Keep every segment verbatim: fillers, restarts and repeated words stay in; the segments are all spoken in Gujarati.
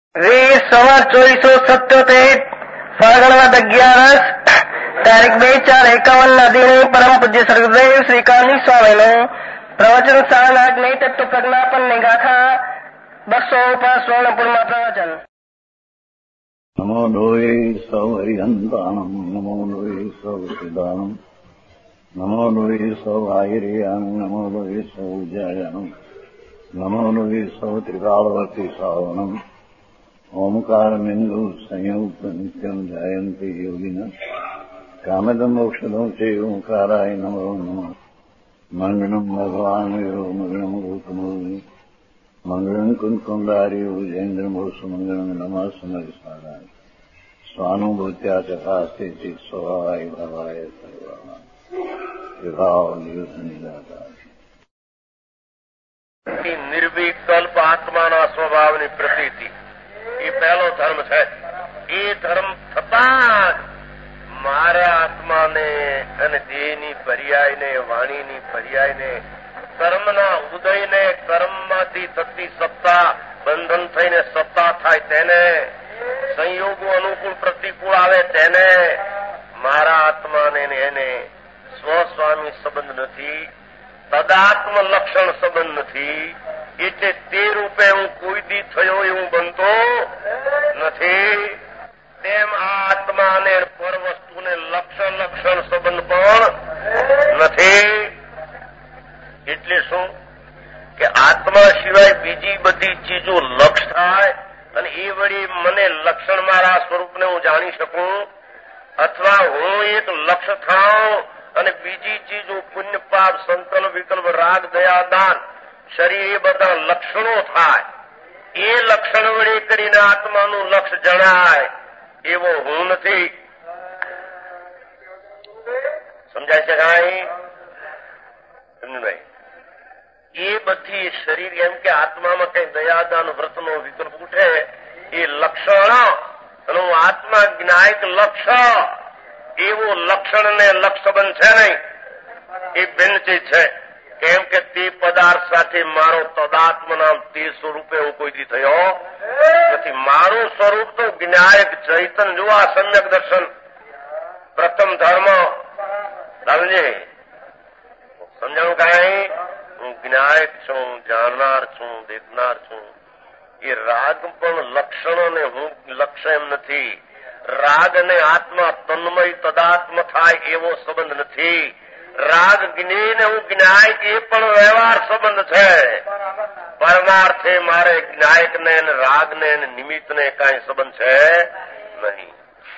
વીસ સવાર ચોવીસો સત્યોતેર ફાગણવદ અગિયારસ તારીખ બે ચાર એકાવન ના દિને પરમ પૂજ્ય સર્ગદેવ શ્રી કાની સ્વામીનું પ્રવચન સારનાથ નહીં તત્વ પ્રજ્ઞાપનની ગાથા બસો પાંચ સ્વર્ણપુરમાં પ્રવચન. નમો લોહે સૌ હરિહંતાણમ નમો લોહે સૌ સિદાનમ નમો લોહે સૌ આયર્યાન નમો લોહે સૌ જયનમ નમો લોહે સૌ ત્રિકાળવર્તી સાવનમ ઓમકાર બિંદુ સંયુક્ત નિત્યમ જયંતિ યોગિના કામદમ મોક્ષદમ છે ઓંકારાય નમો નમઃ. મંગળમ ભગવાન વીરો મંગળમ રૂપમોહિ મંગળમ કુંકુંડાર્યો જૈન્દ્રમોષ મંગળમ નમઃ સમર્ષારાય સ્વાનુભૂત્યા ચકાસ્તે ચિત સ્વભાવાય ભાવાય સર્વા વિભાવ નિદાતા. નિર્વિકલ્પ આત્માના સ્વભાવની પ્રતીતિ એ પહેલો ધર્મ છે. એ ધર્મ થતાં મારે આત્માને અને દેહની પર્યાયને વાણીની પર્યાયને કર્મના ઉદયને કર્મમાંથી થતી સત્તા બંધન થઈને સત્તા થાય તેને સંયોગો અનુકૂળ પ્રતિકૂળ આવે તેને મારા આત્માને એને સ્વસ્વામી સંબંધ નથી, તદાત્મ લક્ષણ સંબંધ નથી. એટલે તે રૂપે હું કોઈ દી થયો એવું બનતો નથી. તેમ આ આત્મા અને પર વસ્તુને લક્ષણ લક્ષણ સંબંધ પણ નથી. એટલે શું કે આત્મા સિવાય બીજી બધી ચીજો લક્ષ થાય અને એ વળી મને લક્ષણ મારા સ્વરૂપને હું જાણી શકું, અથવા હું એક લક્ષ થાઉં અને બીજી ચીજો પુણ્ય પાપ સંકલ્પ વિકલ્પ રાગ દયા દાન શરીર એ બધા લક્ષણો થાય. એ લક્ષણ વળી કરીને આત્માનું લક્ષ જણાય એવો હું નથી. સમજાય છે કાંઈ સમજભાઈ? એ બધી શરીર એમ કે આત્મામાં કઈ દયાદાન વ્રતનો વિકલ્પ ઉઠે એ લક્ષણ અને હું આત્મા જ્ઞાયક લક્ષ એવો લક્ષણ ને લક્ષ સંબંધ છે નહીં. એ બિનચિત છે. કેમ કે તે પદાર્થ સાથે મારો તદાત્મ નામ તે સ્વરૂપે હું કોઈથી થયો નથી. મારું સ્વરૂપ તો જ્ઞાયક ચૈતન. જો આ સમ્યક દર્શન પ્રથમ ધર્મ સમજે સમજાણું કાંઈ? હું જ્ઞાયક છું, જાણનાર છું, દેખનાર છું. એ રાગ પણ લક્ષણોને હું લક્ષ્ય એમ નથી. રાગ ને આત્મા તન્મય તદાત્મ થાય એવો સંબંધ નથી. રાગ જ્ઞેય ને હું જ્ઞાયક એ પણ વ્યવહાર સંબંધ છે. પરમાર્થે મારે જ્ઞાયક ને રાગ ને નિમિત્ત ને કાંઈ સંબંધ છે નહીં.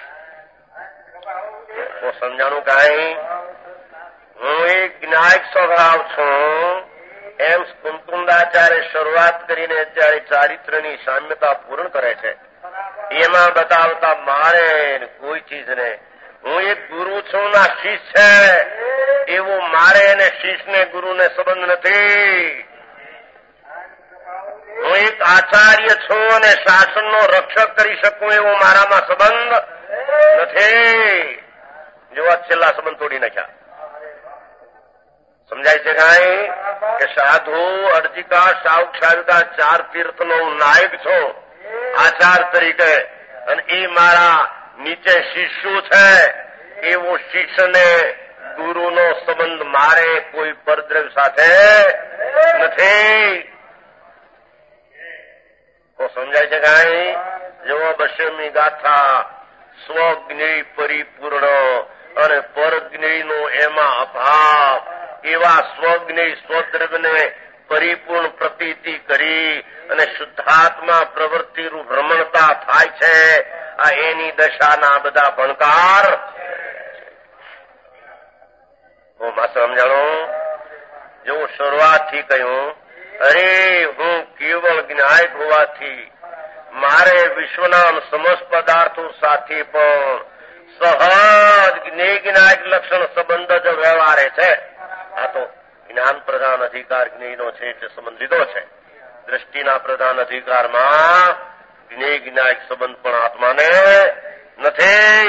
તો સમજાણું કાંઈ? હું એક જ્ઞાયક સ્વભાવ છું એમ કુંકુંદાચાર્ય શરૂઆત કરીને અત્યારે ચારિત્રની સામ્યતા પૂર્ણ કરે છે. એમાં બતાવતા મારે કોઈ ચીજને હું એક ગુરુ છું ના શિષ્ય છે એવું મારે અને શિષ્યને ગુરુને સંબંધ નથી. હું એક આચાર્ય છું અને શાસનનો રક્ષક કરી શકું એવો મારામાં સંબંધ નથી. જેવા છેલ્લા સંબંધ તોડી નાખ્યા. સમજાય છે કાંઈ? કે સાધુ અર્જિકા શાવક શાવિકા ચાર તીર્થનો નાયક છું આચાર તરીકે, અને એ મારા નીચે શિષ્યો છે. એવો શિષ્યને ગુરુનો સંબંધ મારે કોઈ પરદ્રવ્ય સાથે નથી. તો સમજાય છે કાંઈ? જેવો બસમી ગાથા સ્વજ્ઞેય પરિપૂર્ણ અને પરજ્ઞેયનો એમાં અભાવ એવા સ્વજ્ઞેય સ્વદ્રવ્યને પરિપૂર્ણ પ્રતીતિ કરી અને શુદ્ધાત્મા પ્રવૃત્તિરૂપ ભ્રમણતા થાય છે. આ એની દશાના બધા ભણકાર સમજાણો. જેવું શરૂઆતથી કહ્યું, અરે હું કેવળ જ્ઞાયક હોવાથી મારે વિશ્વના સમસ્ત પદાર્થો સાથે પણ સહજ જ્ઞેય જ્ઞાયક લક્ષણ સંબંધ જ વ્યવહારે છે. આ તો જ્ઞાન પ્રધાન અધિકાર જ્ઞેયનો છે એટલે સંબંધ લીધો છે. દ્રષ્ટિના પ્રધાન અધિકારમાં જ્ઞેય જ્ઞાયક સંબંધ પણ આત્માને નથી.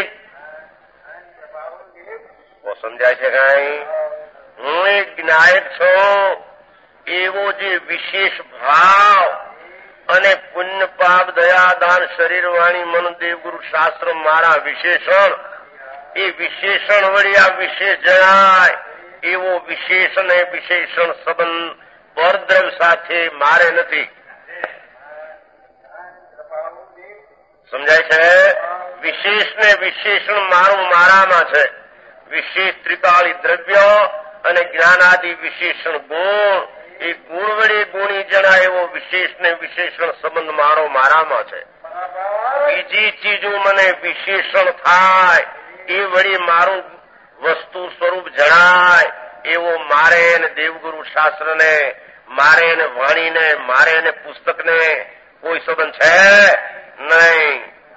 સમજાય છે કાંઈ? હું એક જ્ઞાયક છું એવો જે વિશેષ ભાવ અને પુણ્ય પાપ દયા દાન શરીર વાણી મન દેવગુરુ શાસ્ત્ર મારા વિશેષણ, એ વિશેષણ વળી આ વિશેષ જણાય એવો વિશેષ અને વિશેષણ સંબંધ પરદ્રવ્ય સાથે મારે નથી. સમજાય છે? વિશેષ ને વિશેષણ મારું મારામાં છે. વિશેષ ત્રિકાળી દ્રવ્ય અને જ્ઞાનાદિ વિશેષણ ગુણ, એ ગુણ વડે ગુણી જણાય એવો વિશેષ ને વિશેષણ સંબંધ મારો મારામાં છે. બીજી ચીજો મને વિશેષણ થાય એ વળી મારું વસ્તુ સ્વરૂપ જણાય એવો મારે ને દેવગુરુ શાસ્ત્રને, મારે ને વાણીને, મારે ને પુસ્તકને કોઈ સંબંધ છે નહીં.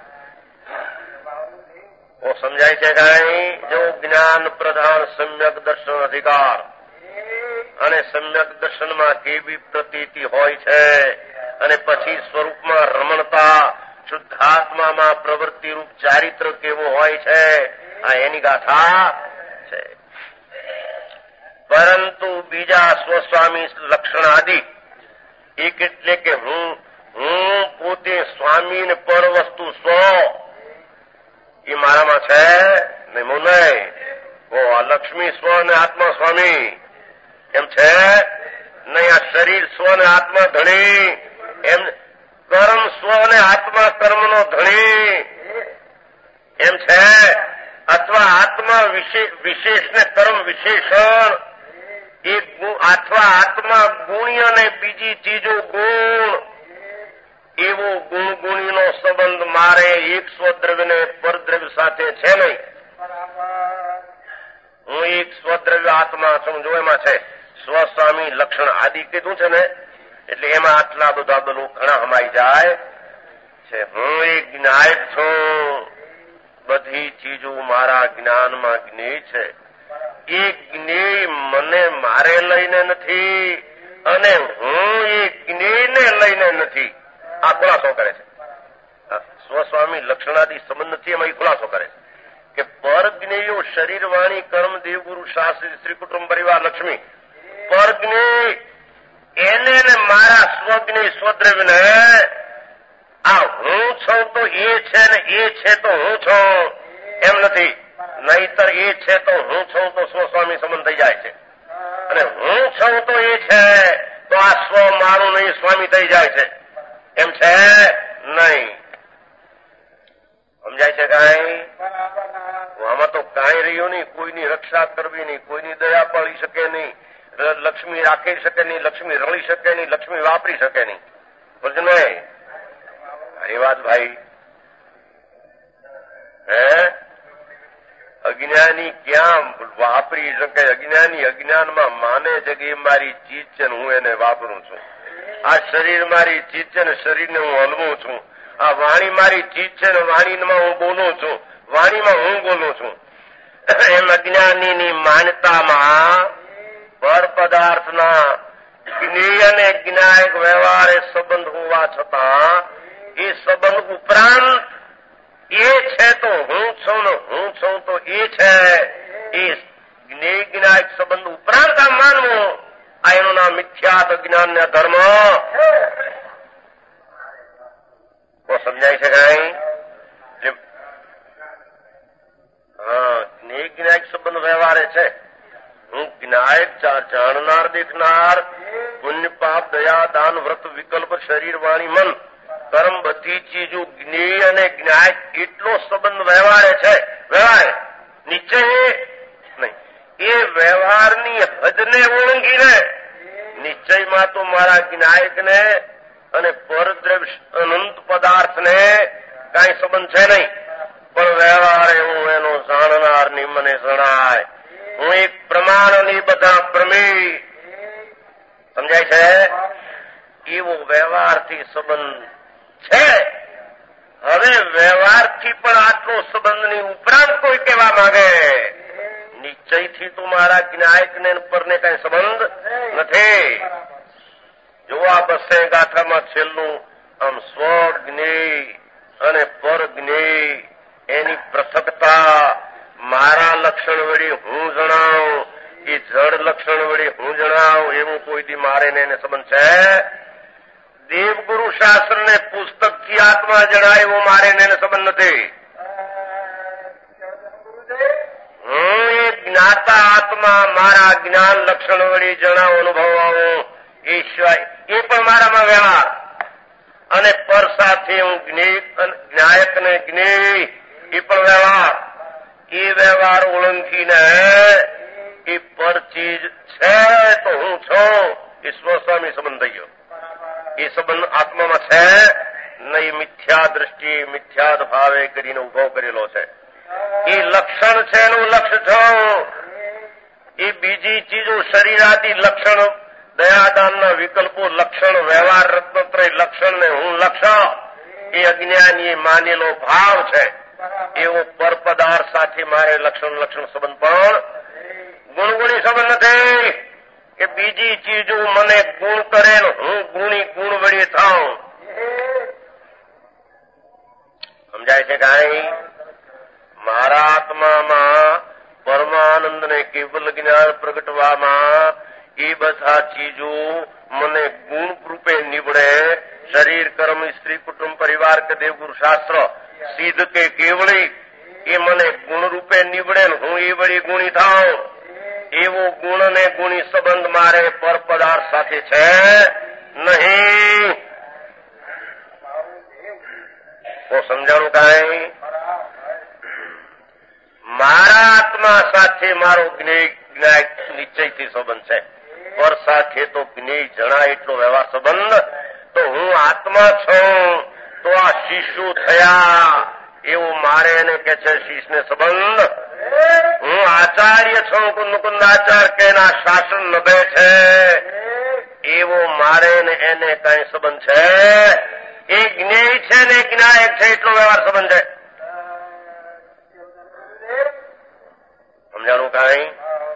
ઓ સમજાય છે કઈ? જો જ્ઞાન પ્રધાન સમ્યક દર્શન અધિકાર, અને સમ્યક દર્શનમાં કેવી પ્રતીતિ હોય છે, અને પછી સ્વરૂપમાં રમણતા, શુદ્ધાત્મામાં પ્રવૃત્તિ રૂપ ચારિત્ર કેવો હોય છે, આ એની ગાથા છે. પરંતુ બીજા સ્વસ્વામી લક્ષણ આદિ, એક એટલે કે હું હું પોતે સ્વામી ને પર વસ્તુ સ્વ, એ મારામાં છે નહીં. હું નહીં. ઓ લક્ષ્મી સ્વ ને આત્મા સ્વામી એમ છે નહીં. આ શરીર સ્વ ને આત્મા ધણી એમ, કર્મ સ્વ ને આત્મા કર્મનો ધણી એમ છે, અથવા આત્મા વિશેષ ને કર્મ વિશેષણ, એક અથવા આત્મા ગુણ્ય ને બીજી ચીજો ગુણ, એવો ગુણ ગુણીનો સંબંધ મારે એક સ્વદ્રવ્ય ને પરદ્રવ્ય સાથે છે નહીં. હું એક સ્વદ્રવ્ય આત્મા છું. જો એમાં છે સ્વસ્વામી લક્ષણ આદિ કીધું છે ને, એટલે એમાં આટલા બધા બલો ઘણા હમાઈ જાય છે. હું એક જ્ઞાયક છું. બધી ચીજો મારા જ્ઞાનમાં જ્ઞેય છે. એ જ્ઞેય મને મારે લઈને નથી, અને હું એ જ્ઞેયને લઈને નથી. આ ખુલાસો કરે છે. સ્વસ્વામી લક્ષણાદી સંબંધ નથી, એમાં એ ખુલાસો કરે છે કે પર જ્ઞેયો શરીર વાણી કર્મ દેવગુરુ શાસ્ત્ર શ્રી કુટુંબ પરિવાર લક્ષ્મી, પર જ્ઞેય એને ને મારા સ્વજ્ઞેય સ્વદ્રવ્યને, આ હું છું તો એ છે ને એ છે તો હું છું એમ નથી. નહીતર એ છે તો હું છું તો સ્વસ્વામી સંબંધ થઈ જાય છે, અને હું છું તો એ છે તો આ સ્વ મારું નહીં સ્વામી થઈ જાય છે એમ છે નહીં. સમજાય છે કઈ? આમાં તો કાંઈ રહ્યું નહીં. કોઈની રક્ષા કરવી નહીં, કોઈની દયા પડી શકે નહીં, લક્ષ્મી રાખી શકે નહીં, લક્ષ્મી રળી શકે નહીં, લક્ષ્મી વાપરી શકે નહીં. બોલજો નહીં. અરે વાત ભાઈ, હે અજ્ઞાની ક્યાં વાપરી શકે? અજ્ઞાની અજ્ઞાનમાં માને છે કે એ મારી ચીજ છે ને હું એને વાપરું છું. આ શરીર મારી ચીજ છે ને શરીરને હું હલવું છું. આ વાણી મારી ચીજ છે ને વાણીમાં હું બોલું છું, વાણીમાં હું બોલું છું. એમ અજ્ઞાનીની માન્યતામાં પર પદાર્થના જ્ઞેય અને જ્ઞાયક વ્યવહારે સંબંધ હોવા છતાં એ સંબંધ ઉપરાંત એ છે તો હું છું ને હું છું તો એ છે, એ જ્ઞેય જ્ઞાયક સંબંધ ઉપરાંત આ માનવું, આ એનું નામ મિથ્યાત જ્ઞાન ને ધર્મ. તો સમજાય છે કઈ? હા, જ્ઞેય જ્ઞાયક સંબંધ વ્યવહારે છે. હું જ્ઞાયક જાણનાર દેખનાર, પુણ્ય પાપ દયા દાન વ્રત વિકલ્પ શરીર વાણી મન કર્મ બધી ચીજો જ્ઞેય અને જ્ઞાયક એટલો સંબંધ વ્યવહારે છે. વ્યવહારે નિશ્ચય નહીં. એ વ્યવહારની હદને ઓળંગીને નિશ્ચયમાં તો મારા જ્ઞાયકને અને પરદ્રવ્ય અનંત પદાર્થને કાંઈ સંબંધ છે નહીં, પણ વ્યવહારે હું એનો જાણનારની મને જણાય. હું એક પ્રમાણની બધા પ્રમેય. સમજાય છે? એવો વ્યવહારથી સંબંધ છે. હવે વ્યવહારથી પણ આટલો સંબંધની ઉપરાંત કોઈ કહેવા માંગે નિશ્ચયથી તો મારા જ્ઞાયકને પરને કઈ સંબંધ નથી. જો આ બસે ગાથામાં છેલ્લું આમ સ્વજ્ઞેય અને પરજ્ઞેય એની પૃથકતા મારા લક્ષણ વળી હું જણાવું, એ જડ લક્ષણ વળી હું જણાવું, એવું કોઈ દી મારે ને એને સંબંધ છે? દેવગુરુ શાસ્ત્રને પુસ્તકથી આત્મા જણાય એવો મારે એને સંબંધ નથી. હું એ જ્ઞાતા આત્મા મારા જ્ઞાન લક્ષણ વળી જણાવો અનુભવાવું એ સિવાય એ પણ મારામાં વ્યવહાર અને પર સાથે હું જ્ઞાયક ને જ્ઞેય એ પણ વ્યવહાર. એ વ્યવહાર ઓળંગીને એ પર ચીજ છે તો હું છું એ સ્વસ્વામી સંબંધ થઈ ગયો. એ સંબંધ આત્મામાં છે નહીં, મિથ્યા દ્રષ્ટિ મિથ્યાદ ભાવે કરીને ઉભો કરેલો છે. એ લક્ષણ છે એનું લક્ષ્ય છું. એ બીજી ચીજો શરીરાદી લક્ષણ દયાદાનના વિકલ્પો લક્ષણ વ્યવહાર રત્નત્રય લક્ષણ ને હું લક્ષણ એ અજ્ઞાની માનેલો ભાવ છે. એવો પર પદાર્થ સાથે મારે લક્ષણ લક્ષણ સંબંધ પણ ગુણગુણી સંબંધ નથી કે બીજી ચીજો મને ગુણ કરે હું ગુણી ગુણ વળી થાઉં. સમજાય છે કાંઈ? મારા આત્મામાં પરમાનંદને કેવલ જ્ઞાન પ્રગટવામાં એ બધા ચીજો મને ગુણ રૂપે નીવડે. શરીર કર્મ સ્ત્રી કુટુંબ પરિવાર કે દેવગુરુ શાસ્ત્ર સિદ્ધ કે કેવળી એ મને ગુણ રૂપે નીવડે હું એ વળી ગુણી થાઉં. એવો ગુણ ને ગુણી સંબંધ મારે પર પદાર્થ સાથે છે નહીં. તો સમજાણું કાંઈ? મારા આત્મા સાથે મારો જ્ઞેય નિશ્ચયથી સંબંધ છે. પર સાથે તો જ્ઞેય જણાય એટલો વ્યવહાર સંબંધ. તો હું આત્મા છું તો આ શિશુ થયા એવું મારે એને કે છે શિષને સંબંધ. હું આચાર્ય છું મુકુંદ આચાર્ય કે એના શાસન નભે છે એવો મારે ને એને કઈ સંબંધ છે? એ જ્ઞેય છે ને જ્ઞાયક છે એટલો વ્યવહાર સંબંધ છે. સમજાણું કાંઈ?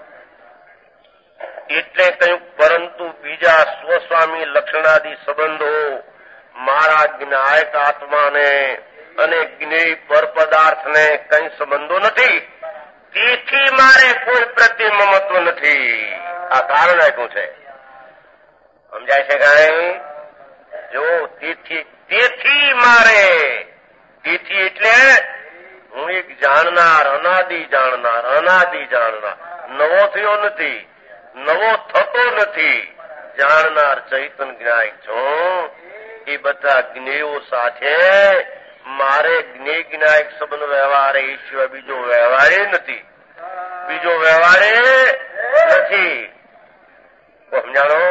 એટલે કહ્યું પરંતુ બીજા સ્વસ્વામી લક્ષણાદી સંબંધો મારા જ્ઞાયક આત્માને અને જ્ઞેય પર પદાર્થને કઈ સંબંધો નથી. તેથી મારે કોઈ પ્રત્યે મમત્વ નથી. આ કારણ આપ્યું છે. સમજાય છે કાંઈ? જો તેથી તેથી મારે તેથી એટલે હું એક જાણનાર અનાદિ જાણનાર અનાદિ જાણનાર નવો થયો નથી, નવો થતો નથી. જાણનાર ચૈતન્ય જ્ઞાયક છું. એ બધા જ્ઞેયો સાથે મારે જ્ઞેય જ્ઞાયક સંબંધ વ્યવહાર એ સિવાય બીજો વ્યવહારે નથી. બીજો વ્યવહારે નથી. સમજાણો?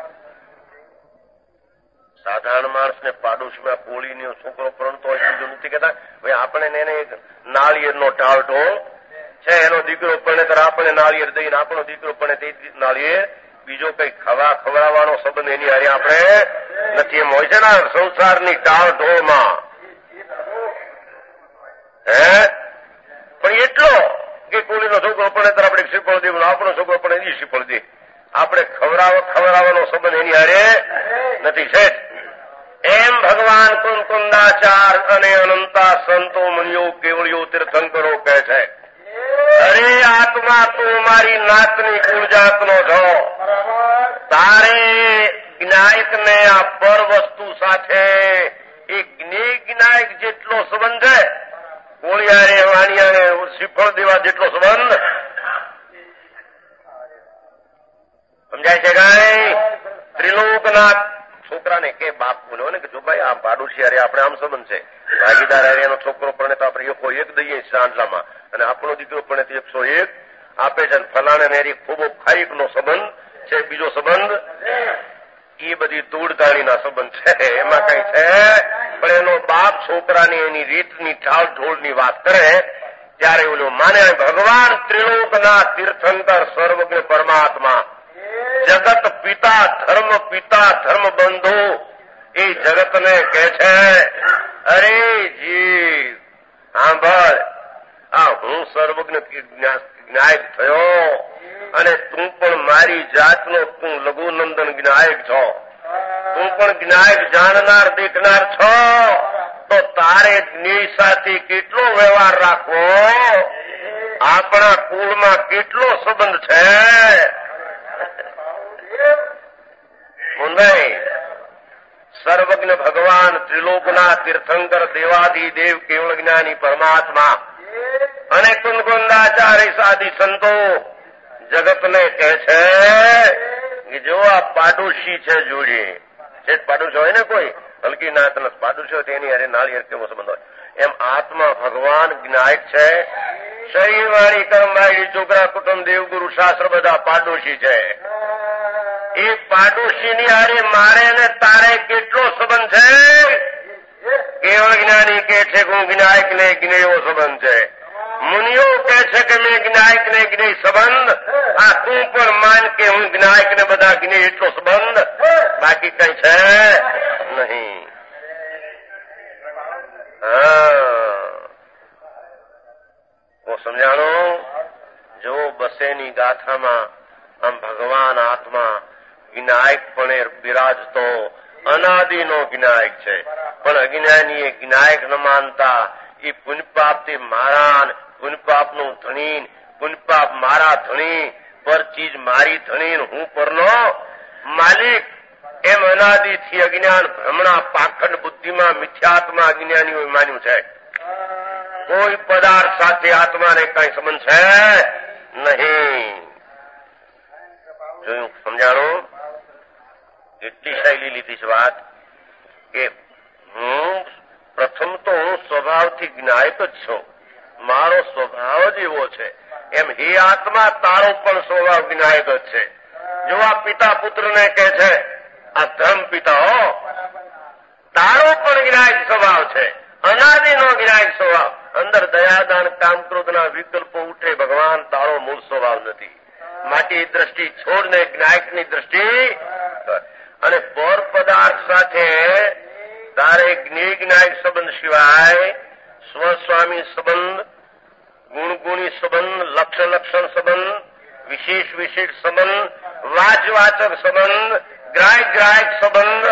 સાધારણ માણસને પાડોશીમાં કોળીનો છોકરો પરણતો હોય બીજો નથી કહેતા ભાઈ આપણે એને નાળિયેરનો ટાળટો છે એનો દીકરો પરણે ત્યારે આપણે નાળિયેર દઈને આપણો દીકરો પરણે તે નાળિયેર બીજો કઈ ખવા ખવડાવવાનો સંબંધ એની હારે આપણે નથી. એમ હોય છે ને સંસારની ટાળટોળમાં. હે પણ એટલો કે કોળીનો છોકરો પડે ત્યારે આપણે શ્રીફળ દેવું, આપણો છોકરો પડે એ શ્રીફળ દે. આપણે ખવડાવ ખવડાવવાનો સંબંધ એની હારે નથી. છે એમ ભગવાન કુંકુંદાચાર અને અનંતા સંતો મુનિઓ કેવળીઓ તીર્થંકરો કહે છે. અરે આત્મા તું મારી નાતની કુળજાતનો છો. તારે જ્ઞાયક ને આ પર વસ્તુ સાથે એ જ્ઞેય જ્ઞાયક જેટલો સંબંધ છે, કોળિયારે વાણિયાને શ્રીફળ દેવા જેટલો સંબંધ. સમજાય છે કાંઈ? ત્રિલોકનાથ છોકરાને કે બાપ બોલ્યો ને કે જો ભાઈ આ પાડોશી હારે આપણે આમ સંબંધ છે, ભાગીદાર હારે એનો છોકરો પડે તો આપણે એકસો એક દઈએ સાંજલામાં અને આપણો દીકરો પડે તો એકસો એક આપે છે. ફલાણે ને ખૂબ ખાઈક નો સંબંધ છે. બીજો સંબંધ એ બધી ધૂળધાણીના સંબંધ છે. એમાં કઈ છે પણ એનો બાપ છોકરાની એની રીતની ઢાળ ઢોળની વાત કરે ત્યારે ઓલું માને ભગવાન ત્રિલોકના તીર્થંકર સર્વજ્ઞ પરમાત્મા જગત પિતા ધર્મ પિતા ધર્મ બંધુ એ જગતને કે છે અરે જીવ સાંભળ, આ હું સર્વજ્ઞ જ્ઞાયક થયો અને તું પણ મારી જાતનો તું લઘુનંદન જ્ઞાયક છો. તું પણ જ્ઞાયક જાણનાર દેખનાર છો તો તારે જ્ઞેય સાથે કેટલો વ્યવહાર રાખવો, આપણા કુળમાં કેટલો સંબંધ છે. મુંબઈ સર્વજ્ઞ ભગવાન ત્રિલોકના તીર્થંકર દેવાધિદેવ કેવળ જ્ઞાની પરમાત્મા અને કુંદકુંદાચાર્ય સાદી સંતો જગતને કહે છે કે જો આ પાડોશી છે જોડે છે પાડોશી હોય ને કોઈ હલકી નાતનો પાડોશી હોય તેની અરે નાળિયેર કેવો સંબંધ હોય એમ આત્મા ભગવાન જ્ઞાયક છે. શરીર વાળી કર્મવાળી છોકરા કુટુંબ દેવગુરુ શાસ્ત્ર બધા પાડોશી છે. એ પાડોશીની હારે મારે ને તારે કેટલો સંબંધ છે? કેવળ જ્ઞાની કે છે કે હું જ્ઞાયક ને જ્ઞેય એવો સંબંધ છે. મુનિઓ કહે છે કે મેં જ્ઞાયક ને જ્ઞેય સંબંધ, આ તું પણ માન કે હું જ્ઞાયક ને બધા જ્ઞેય એટલો સંબંધ, બાકી કઈ છે નહીં. હું સમજાણો જો બસેની ગાથામાં આમ ભગવાન આત્મા જ્ઞાયકપણે બિરાજતો અનાદિનો જ્ઞાયક છે, પણ અજ્ઞાની એ જ્ઞાયક ન માનતા એ પુણ્યપાપથી મારા પુણ્યપાપનું ધણી, પુણ્યપાપ મારા ધણી, પર ચીજ મારી ધણી, હું પરનો માલિક એમ અનાદિથી અજ્ઞાન ભ્રમણા પાખંડ બુદ્ધિમાં મિથ્યાત્મા અજ્ઞાનીઓએ માન્યું છે. કોઈ પદાર્થ સાથે આત્માને કઈ સંબંધ છે નહીં. જોયું સમજાણું? એટલી શૈલી લીધી છે વાત કે હું પ્રથમ તો હું સ્વભાવથી જ્ઞાયક જ છું, મારો સ્વભાવ જ એવો છે. એમ હે આત્મા તારો પણ સ્વભાવ જ્ઞાયક જ છે. જો આ પિતા પુત્રને કહે છે આ ધર્મ પિતા હો, તારો પણ જ્ઞાયક સ્વભાવ છે, અનાદિનો જ્ઞાયક સ્વભાવ. અંદર દયાદાન કામ ક્રોધના વિકલ્પો ઉઠે, ભગવાન તારો મૂળ સ્વભાવ નથી. માટે દ્રષ્ટિ છોડને જ્ઞાયકની દ્રષ્ટિ અને પર પદાર્થ સાથે તારે જ્ઞેય જ્ઞાયક સંબંધ સિવાય સ્વસ્વામી સંબંધ, ગુણગુણી સંબંધ, લક્ષણ લક્ષણ સંબંધ, વિશેષ વિશેષ સંબંધ, વાચવાચક સંબંધ, ગ્રાહક ગ્રાહક સંબંધ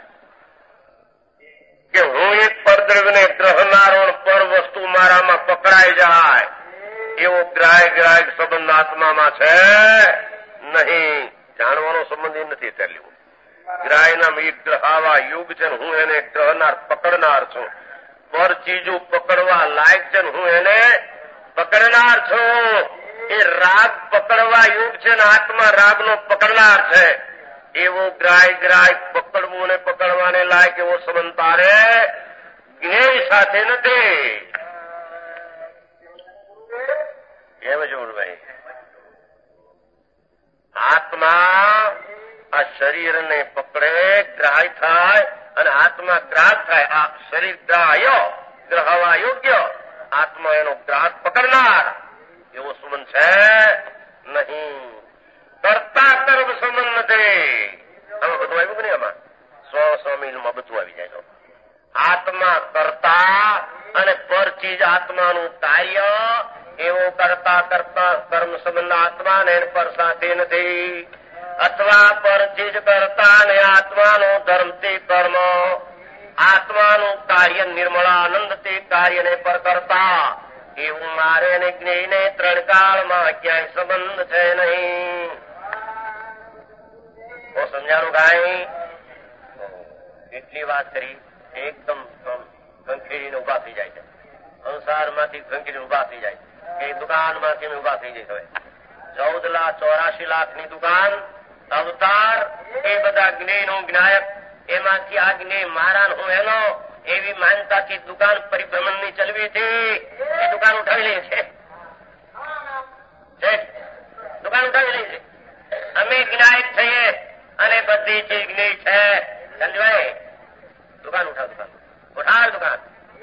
કે હું એક પરદ્રવ્યને ગ્રહનારો પર વસ્તુ મારામાં પકડાઈ જાય એવો ગ્રાહક ગ્રાહક સંબંધ આત્મામાં છે નહીં. જાણવાનો સંબંધ એ નથી. ચાલ્યું ગ્રાહના એક ગ્રહાવા યુગ છે, હું એને ગ્રહનાર પકડનાર છું. પર ચીજો પકડવા લાયક છે, હું એને પકડનાર છું. એ રાગ પકડવા યુગ છે ને આત્મા રાગનો પકડનાર છે. એવો ગ્રાહક ગ્રાહક પકડવું ને પકડવાને લાયક એવો સંબંધ તારે જ્ઞેય સાથે નથી. એમ જ ભાઈ આત્મા આ શરીરને પકડે, ગ્રાહ્ય થાય અને આત્મા ગ્રાહક થાય. આ શરીર ગ્રાહ્ય, ગ્રહવા યોગ્ય, આત્મા એનો ગ્રાહક પકડનાર એવો સંબંધ છે નહીં. કરતા કર્મ સંબંધ નથી. આમાં બધું આવ્યું કે નહીં? આમાં સ્વ સ્વામીમાં બધું આવી જાય તો આત્મા કરતા અને પર ચીજ આત્માનું કાર્ય એવો કરતા કરતા કર્મ સંબંધ આત્મા ને પર સાથે નથી. અથવા પર ચીજ કરતા ને આત્માનો ધર્મ તે કર્મ, આત્માનું કાર્ય નિર્મળાનંદ તે કાર્યને પર કરતા એવું મારે ને જ્ઞેયને ત્રણ કાળમાં ક્યાંય સંબંધ છે નહીં. તો સમજાણું કાંઈ? એટલી વાત કરી એકદમ ખંખેરીને ઉભા થઈ જાય છે. સંસારમાંથી ખંખેરીને ઉભા થઈ જાય કે દુકાનમાંથી ઉભા થઈ જાય. હવે ચૌદ લાખ ચોરાશી લાખની દુકાન, અવતાર, એ બધા જ્ઞેયનો જ્ઞાયક, એમાંથી આ જ્ઞેય મારા હું એનો એવી માનતાથી દુકાન પરિભ્રમણની ચલવી હતી. એ દુકાન ઉઠાવી લે છે, દુકાન ઉઠાવી લે છે. અમે જ્ઞાયક થઈએ અને બધી ચીજ જ્ઞેય છે. સમજવાય? દુકાન ઉઠાવ, દુકાન ઉઠાવ, દુકાન.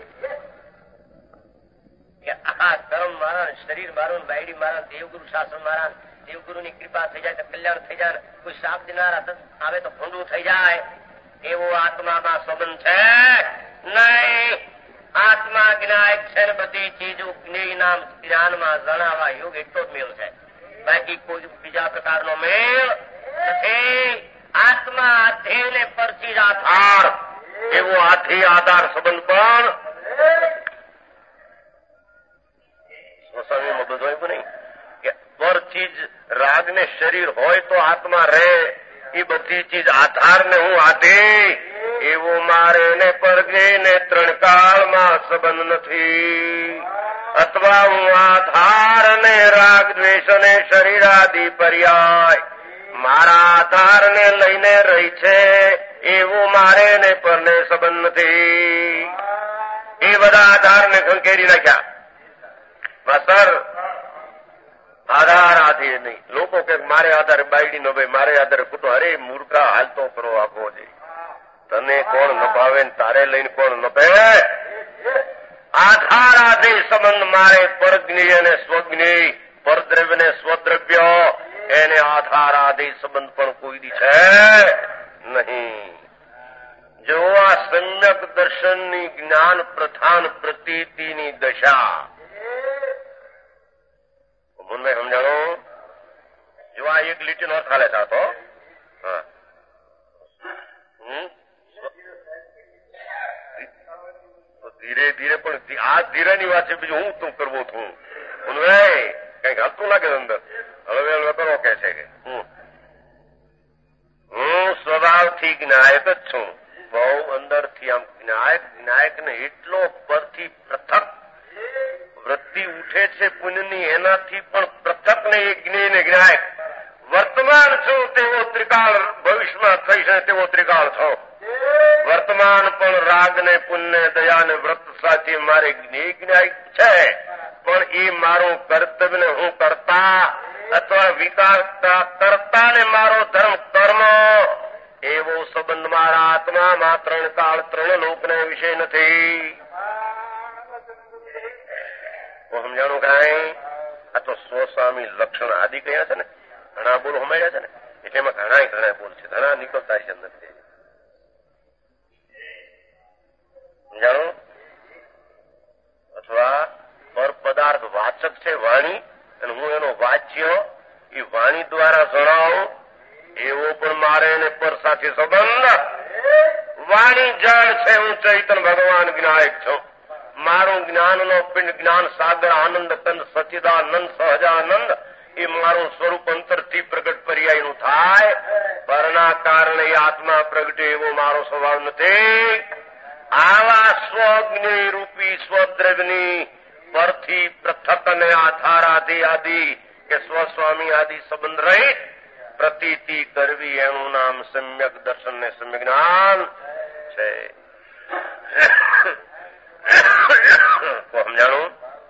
આ ધર્મ મારા, શરીર મારું, બાયડી મારા, દેવગુરુ શાસન મારા, દેવગુરુની કૃપા થઈ જાય તો કલ્યાણ થઈ જાય. કોઈ શાપ દેનારા આવે તો ભૂંડું થઈ જાય. એવો આત્મામાં સંબંધ છે નહીં. આત્મા જ્ઞાયક છે ને બધી ચીજો જ્ઞેયના જ્ઞાનમાં જણાવવા યોગ એટલો જ મેળ છે, બાકી કોઈ બીજા પ્રકારનો મેળ નથી. આત્મા આધેય ને પરથી જ આધાર, એવો આથી આધાર સંબંધ પણ સ્વસ્વામીમાં બધું એવું નહીં કે પર ચીજ રાગ ને શરીર હોય તો આત્મા રહે. એ બધી ચીજ આધાર ને હું આધી એવો મારે ને પરગે ને ત્રણ કાળમાં સંબંધ નથી. અથવા હું આધાર ને રાગ દ્વેષ ને શરીરાદિ પર્યાય મારા આધારને લઈને રહી છે એવું મારે ને પરને સંબંધ નથી. એ બધા આધારને ખંખેરી નાખ્યા. માસ્તર આધાર આધી નહીં. લોકો કે મારે આધારે બાયડી નો ભાઈ, મારે આધારે કુટુંબ. અરે મૂર્ખા, હાલ તો કરો આપો છે. તને કોણ નભાવે ને તારે લઈને કોણ નભે? આધાર આધે સંબંધ મારે પરજ્ઞેય અને સ્વજ્ઞેય, પરદ્રવ્ય ને સ્વદ્રવ્ય, એને આધાર આધે સંબંધ પણ કોઈ દી છે નહીં. જો આ સમ્યક દર્શનની જ્ઞાન પ્રધાન પ્રતીતિની દશા મને સમજાણો. જો આ એક લીટીનો અર્થ હાલે થતો ધીરે ધીરે પણ આ ધીરેની વાત છે. બીજું હું તું કરવું છું કઈક હાલતું લાગે અંદર. હળવે હળવે કરો કે છે કે હું હું સ્વભાવથી જ્ઞાયક જ છું. બહુ અંદરથી આમ જ્ઞાયક જ્ઞાયક ને એટલો પરથી પૃથક વૃત્તિ ઉઠે છે પુણ્યની, એનાથી પણ પૃથક ને એ જ્ઞેય ને જ્ઞાયક. વર્તમાન છું તેવો ત્રિકાળ, ભવિષ્યમાં થઈ છે તેવો ત્રિકાળ છો. વર્તમાન પણ રાગ ને પુણ્ય દયા ને વ્રત સાથે મારે જ્ઞેય જ્ઞાયક છે. પણ એ મારું કર્તવ્ય ને હું કરતા અથવા વિકાસ કરતા ને મારો ધર્મ કર્મ એવો સંબંધ મારા આત્મામાં ત્રણ કાળ ત્રણ લોકને વિષય નથી. સમજાણું કઈ? આ તો સ્વસ્વામી લક્ષણ આદિ કયા છે ને, ઘણા બોલ હમાડ્યા છે ને, એટલે એમાં ઘણા ઘણા બોલ છે, ઘણા નીકળતા છે અંદર. સમજાણું? અથવા પર પદાર્થ વાચક છે વાણી, અને હું એનો વાચ્ય એ વાણી દ્વારા જણાવું એવો પણ મારે એને પર સાથે સંબંધ. વાણી જળ છે, હું ચૈતન ભગવાન જ્ઞાયક છું. મારું જ્ઞાનનો પિંડ જ્ઞાન સાગર આનંદ કંદ સચિદાનંદ સહજાનંદ એ મારું સ્વરૂપ અંતરથી પ્રગટ પર્યાયનું થાય. પરના કારણે આત્મા પ્રગટે એવો મારો સ્વભાવ નથી. આવા સ્વજ્ઞ રૂપી સ્વદ્રવ્યની પરથી પૃથક અને આધાર આદિ આદિ કે સ્વસ્વામી આદિ સંબંધ રહિત પ્રતીતિ કરવી એનું નામ સમ્યક દર્શન ને સમ્યક જ્ઞાન છે. સમજાણું?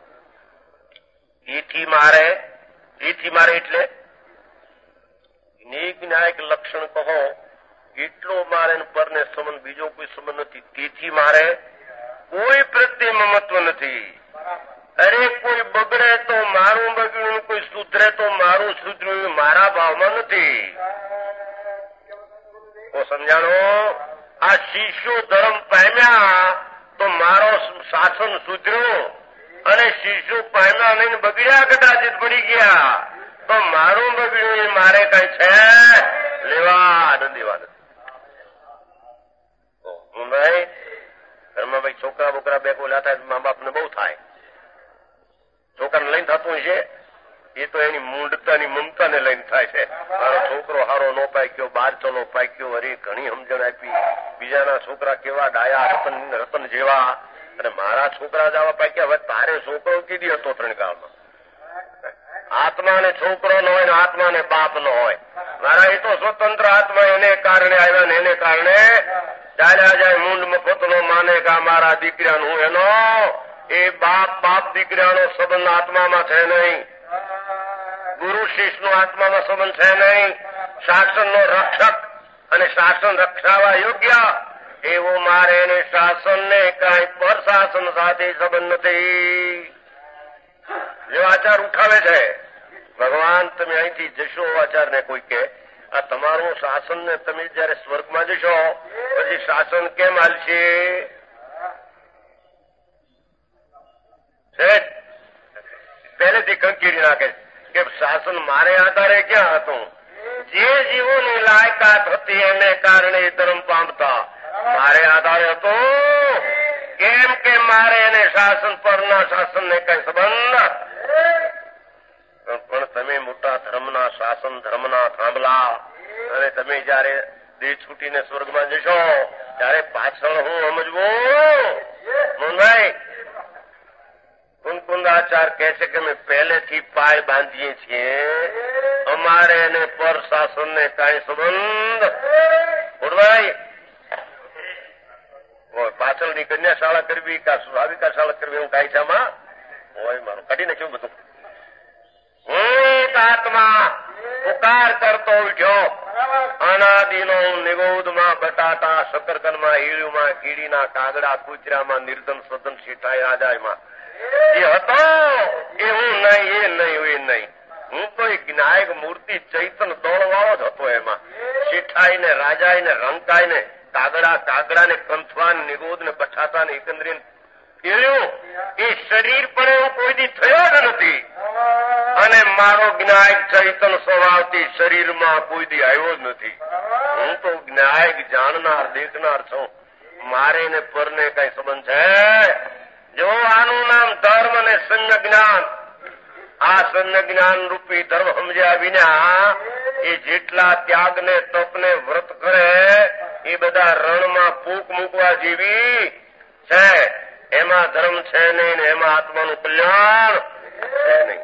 એથી મારે એથી મારે એટલે જ્ઞાયક લક્ષણ કહો એટલો મારે પરને સંબંધ, બીજો કોઈ સંબંધ નથી. તેથી મારે કોઈ પ્રત્યે મમત્વ નથી. અરે કોઈ બગડે તો મારું બગડ્યું, કોઈ સુધરે તો મારું સુધર્યું, મારા ભાવમાં નથી. તો સમજાણો? આ શિષ્યો ધર્મ પામ્યા તો મારો શાસન સુધર્યું, અને શિષ્યો પામ્યા નહીં બગડ્યા કદાચિત પડી ગયા તો મારું બગડ્યું એ મારે કઈ છે લેવા નથી દેવા નથી. હું ભાઈ ઘરમાં ભાઈ છોકરા બોકરા બે કોઈ લાતા મા બાપને બહુ થાય. છોકરાને લઈને થતું છે એ તો એની મૂંડતાની મમતાને લઈને થાય છે. મારો છોકરો હારો નો પાક્યો, બાર ચલો પાક્યો, અરે ઘણી સમજણ આપી. બીજાના છોકરા કેવા ડાયા રતન રતન જેવા, અને મારા છોકરા જવા પાક્યા. હવે તારે છોકરો કીધી હતો ત્રણ કાળમાં. આત્માને છોકરો નો હોય ને આત્માને બાપ નો હોય. મારા એ તો સ્વતંત્ર આત્મા એને કારણે આવ્યા ને એને કારણે ચાલ્યા જાય. મૂંડ મફત નો માને કા મારા દીકરાનું હું એનો એ બાપ બાપ દીકરાનો સંબંધ આત્મામાં છે નહીં. ગુરુ શિષ્યનો આત્મામાં સંબંધ છે નહીં. શાસનનો રક્ષક અને શાસન રક્ષાવા યોગ્ય એવો મારે એને શાસનને કાંઈ પર શાસન સાથે સંબંધ નથી. જે આચાર ઉઠાવે છે ભગવાન, તમે અહીંથી જશો આચારને કોઈ કે આ તમારું શાસન ને તમે જયારે સ્વર્ગમાં જશો પછી શાસન કેમ હાલશે? પહેલેથી કંકીરી નાખે કે શાસન મારે આધારે ક્યાં હતું? જે જીવોની લાયકાત હતી એને કારણે ધર્મ પામતા. મારે આધારે હતું કેમ કે મારે એને શાસન પરના શાસન ને કઈ સંબંધ. પણ તમે મોટા ધર્મના શાસન ધર્મના થાંભલા, અને તમે જયારે દેહ છૂટીને સ્વર્ગમાં જશો ત્યારે પાછળ હું સમજવું મોહનભાઈ. કુંકુંદાચાર કહે છે કે અમે પહેલેથી પાય બાંધીએ છીએ, અમારે એને પર શાસન ને કાંઈ સંબંધ. મોહનભાઈ પાછળની કન્યા શાળા કરવી કા સ્વાભાવિકા શાળા કરવી એવું કાંઈ છે આમાં હોય? મારું કાઢી નાખ્યું બધું. હું આત્મા પુકાર કરતો ઉઠ્યો, અનાદિનો નિગોદમાં બટાટા શકરકંદમાં હીળુમાં કીડીના કાગડા કૂતરામાં નિર્ધન સદન શીઠાઈ રાજામાં જે હતો એ હું નહીં, એ નહીં, એ નહીં. હું તો એક જ્ઞાયક મૂર્તિ ચૈતન દોડવાળો જ હતો. એમાં શીઠાઈ ને રાજાઈ ને રંકાઈ ને કાગડા કાગડા ને કંથવાન નિગોદ ને બટાટા ને એકંદરી ફેર્યું. એ શરીર પણ એવું કોઈ દી થયો જ નથી અને મારો જ્ઞાયક ચૈતન સ્વભાવથી શરીરમાં કોઈ દી આવ્યો જ નથી. હું તો જ્ઞાયક જાણનાર દેખનાર છું. મારે ને પરને કઈ સંબંધ છે? જો આનું નામ ધર્મ અને સંજ્ઞ જ્ઞાન. આ સંજ્ઞ જ્ઞાન રૂપી ધર્મ સમજ્યા વિના એ જેટલા ત્યાગ ને તપ ને વ્રત કરે એ બધા રણમાં ફૂંક મૂકવા જેવી છે. એમાં ધર્મ છે નહીં ને એમાં આત્માનું કલ્યાણ છે નહીં.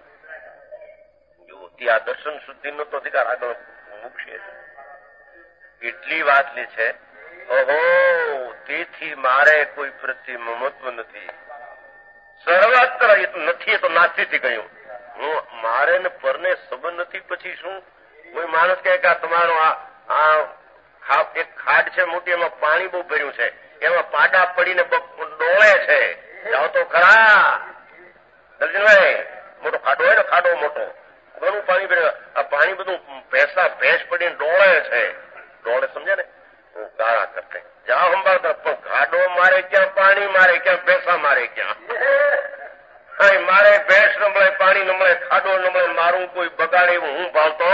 આ દર્શન શુદ્ધિ નો તો અધિકાર આગળ મૂકશે. એટલી વાત લે છે. ઓહો, તેથી મારે કોઈ પ્રત્યે મમત્વ નથી. સર્વત્ર નથી તો નાસ્તિથી ગયું. હું મારે ને પરને સંબંધ નથી. પછી શું? કોઈ માણસ કહે કે તમારો આ એક ખાડ છે મોટી, એમાં પાણી બહુ ભર્યું છે, એમાં પાડા પડીને ડોળે છે. જાઓ તો ખરા દર્શનભાઈ, મોટો ખાડો હોય ને, ખાડો મોટો ઘણું પાણી ભર્યું. આ પાણી બધું ભેંસા ભેંસ પડીને ડોળે છે. ડોળે સમજે ને? હું ગાળા કરતે જાઓ સંભાળતા, પણ ખાડો મારે ક્યાં, પાણી મારે ક્યાં, ભેંસા મારે ક્યાં? મારે ભેંસ ન મળે, પાણી ન મળે, ખાડો ન મળે, મારું કોઈ બગાડે એવું હું ભાવતો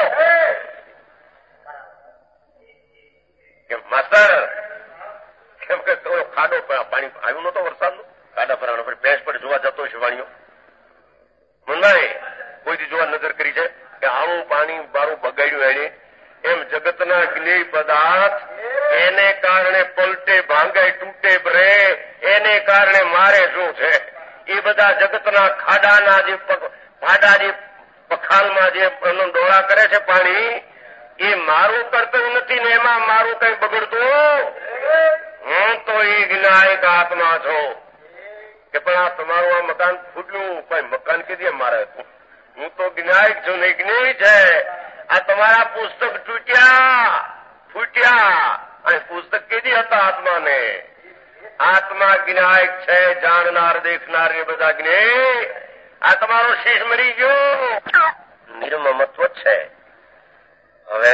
કે માસ્તર? કેમ કે ખાડો પાણી આવ્યું નતો વરસાદનું, ખાડા ભરાનો ભેંસ પડે જોવા જતો છે વાણીઓ. મંદાય કોઈથી જોવા નજર કરી છે કે આવું પાણી બારું બગાડ્યું એને? એમ જગતના જ્ઞેય પદાર્થ એને કારણે પલટે ભાંગે તૂટે બ્રે, એને કારણે મારે શું છે? એ બધા જગતના ખાડાના જે ખાડા જે પખાલમાં જે ડોળા કરે છે પાણી, એ મારું કર્તવ્ય નથી ને એમાં મારું કઈ બગડતું. હું તો એ જ્ઞાયક આત્મા છું કે પણ આ તમારું આ મકાન ફૂટ્યું, કઈ મકાન કીધી મારે હતું. હું તો જ્ઞાયક છું ને જ્ઞેય છે. આ તમારા પુસ્તક તૂટ્યા ફૂટ્યા અને પુસ્તક કીધી હતા આત્માને. આત્મા જ્ઞાયક છે, જાણનાર દેખનાર એ બધા જ્ઞેય. આ તમારો શીશ મરી ગયો, નિર્મમત્વ છે. હવે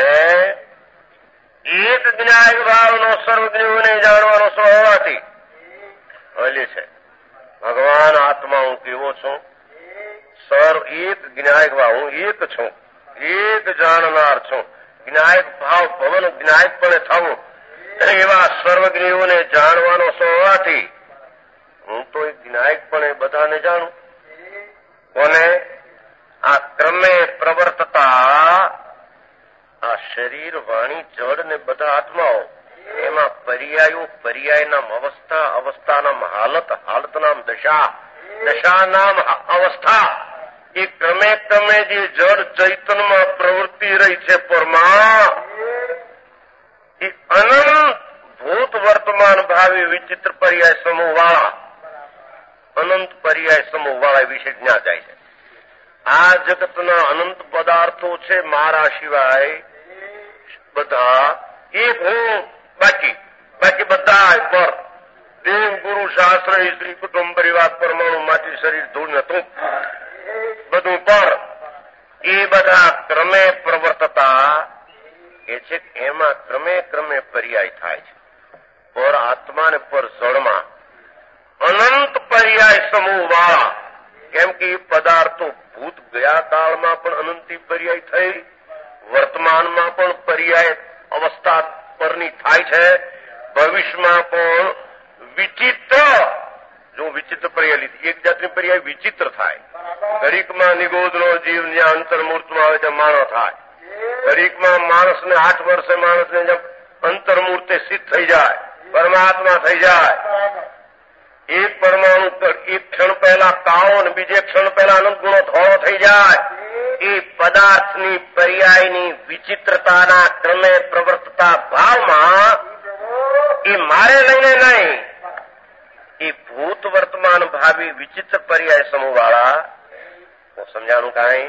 એક જ્ઞાયક ભાવનો સર્વજ્ઞોને જાણવાનો સ્વ હોવાથી હલી છે ભગવાન આત્મા હું કેવો છું? સર્વ એક જ્ઞાયક ભાવ, હું એક છું, એક જાણનાર છું. જ્ઞાયક ભાવ ભવન જ્ઞાયક પણ થવું એવા સર્વજ્ઞોને જાણવાનો સ્વ હોવાથી હું તો એક જ્ઞાયક પણ બધાને જાણું. કોને? આ ક્રમે પ્રવર્તતા આ શરીર વાણી જડ ને બધા આત્માઓ, એમાં પર્યાયો, પર્યાય નામ અવસ્થા, અવસ્થા નામ હાલત, હાલત નામ દશા, દશા નામ અવસ્થા. એ ક્રમે ક્રમે જે જડ ચૈતનમાં પ્રવૃત્તિ રહી છે પરમા, એ અનંત ભૂત વર્તમાન ભાવિ વિચિત્ર પર્યાય સમૂહ વાળા, અનંત પર્યાય સમૂહ વાળા વિશે જ્ઞાન જાય છે. આ જગતના અનંત પદાર્થો છે મારા સિવાય બધા. એક હું બાકી, બાકી બધા પર દેવ ગુરુ શાસ્ત્ર સ્ત્રી કુટુંબ પરિવાર પરમાણુ માટી શરીર ધૂળ ને તું બધું પર. એ બધા ક્રમે પ્રવર્તતા એ છે એમાં ક્રમે ક્રમે પર્યાય થાય છે. પર આત્મા ને પર જળમાં અનંત પર્યાય સમૂહ વાળા. કેમ કે એ પદાર્થો ભૂત ગયા કાળમાં પણ અનંતી પર્યાય થઈ, વર્તમાનમાં પણ પર્યાય અવસ્થા પરની થાય છે, ભવિષ્યમાં પણ વિચિત્ર. જો વિચિત્ર પર્યાય લીધી, એક જાતની પર્યાય વિચિત્ર થાય. ઘડીકમાં નિગોદનો જીવ જ્યાં અંતર્મૂર્તમાં આવે ત્યાં માણસ થાય. ઘડીકમાં માણસને આઠ વર્ષે માણસને જેમ અંતર્મૂર્તે સિદ્ધ થઈ જાય, પરમાત્મા થઈ જાય. એક પરમાણુ એક ક્ષણ પહેલા કાળો અને બીજે ક્ષણ પહેલા અનંત ગુણો થોડો થઈ જાય. એ પદાર્થની પર્યાયની વિચિત્રતાના ક્રમે પ્રવર્તતા ભાવમાં એ મારે લઈને નહીં, એ ભૂત વર્તમાન ભાવિ વિચિત્ર પર્યાય સમૂહ વાળા સમજાણું કાંઈ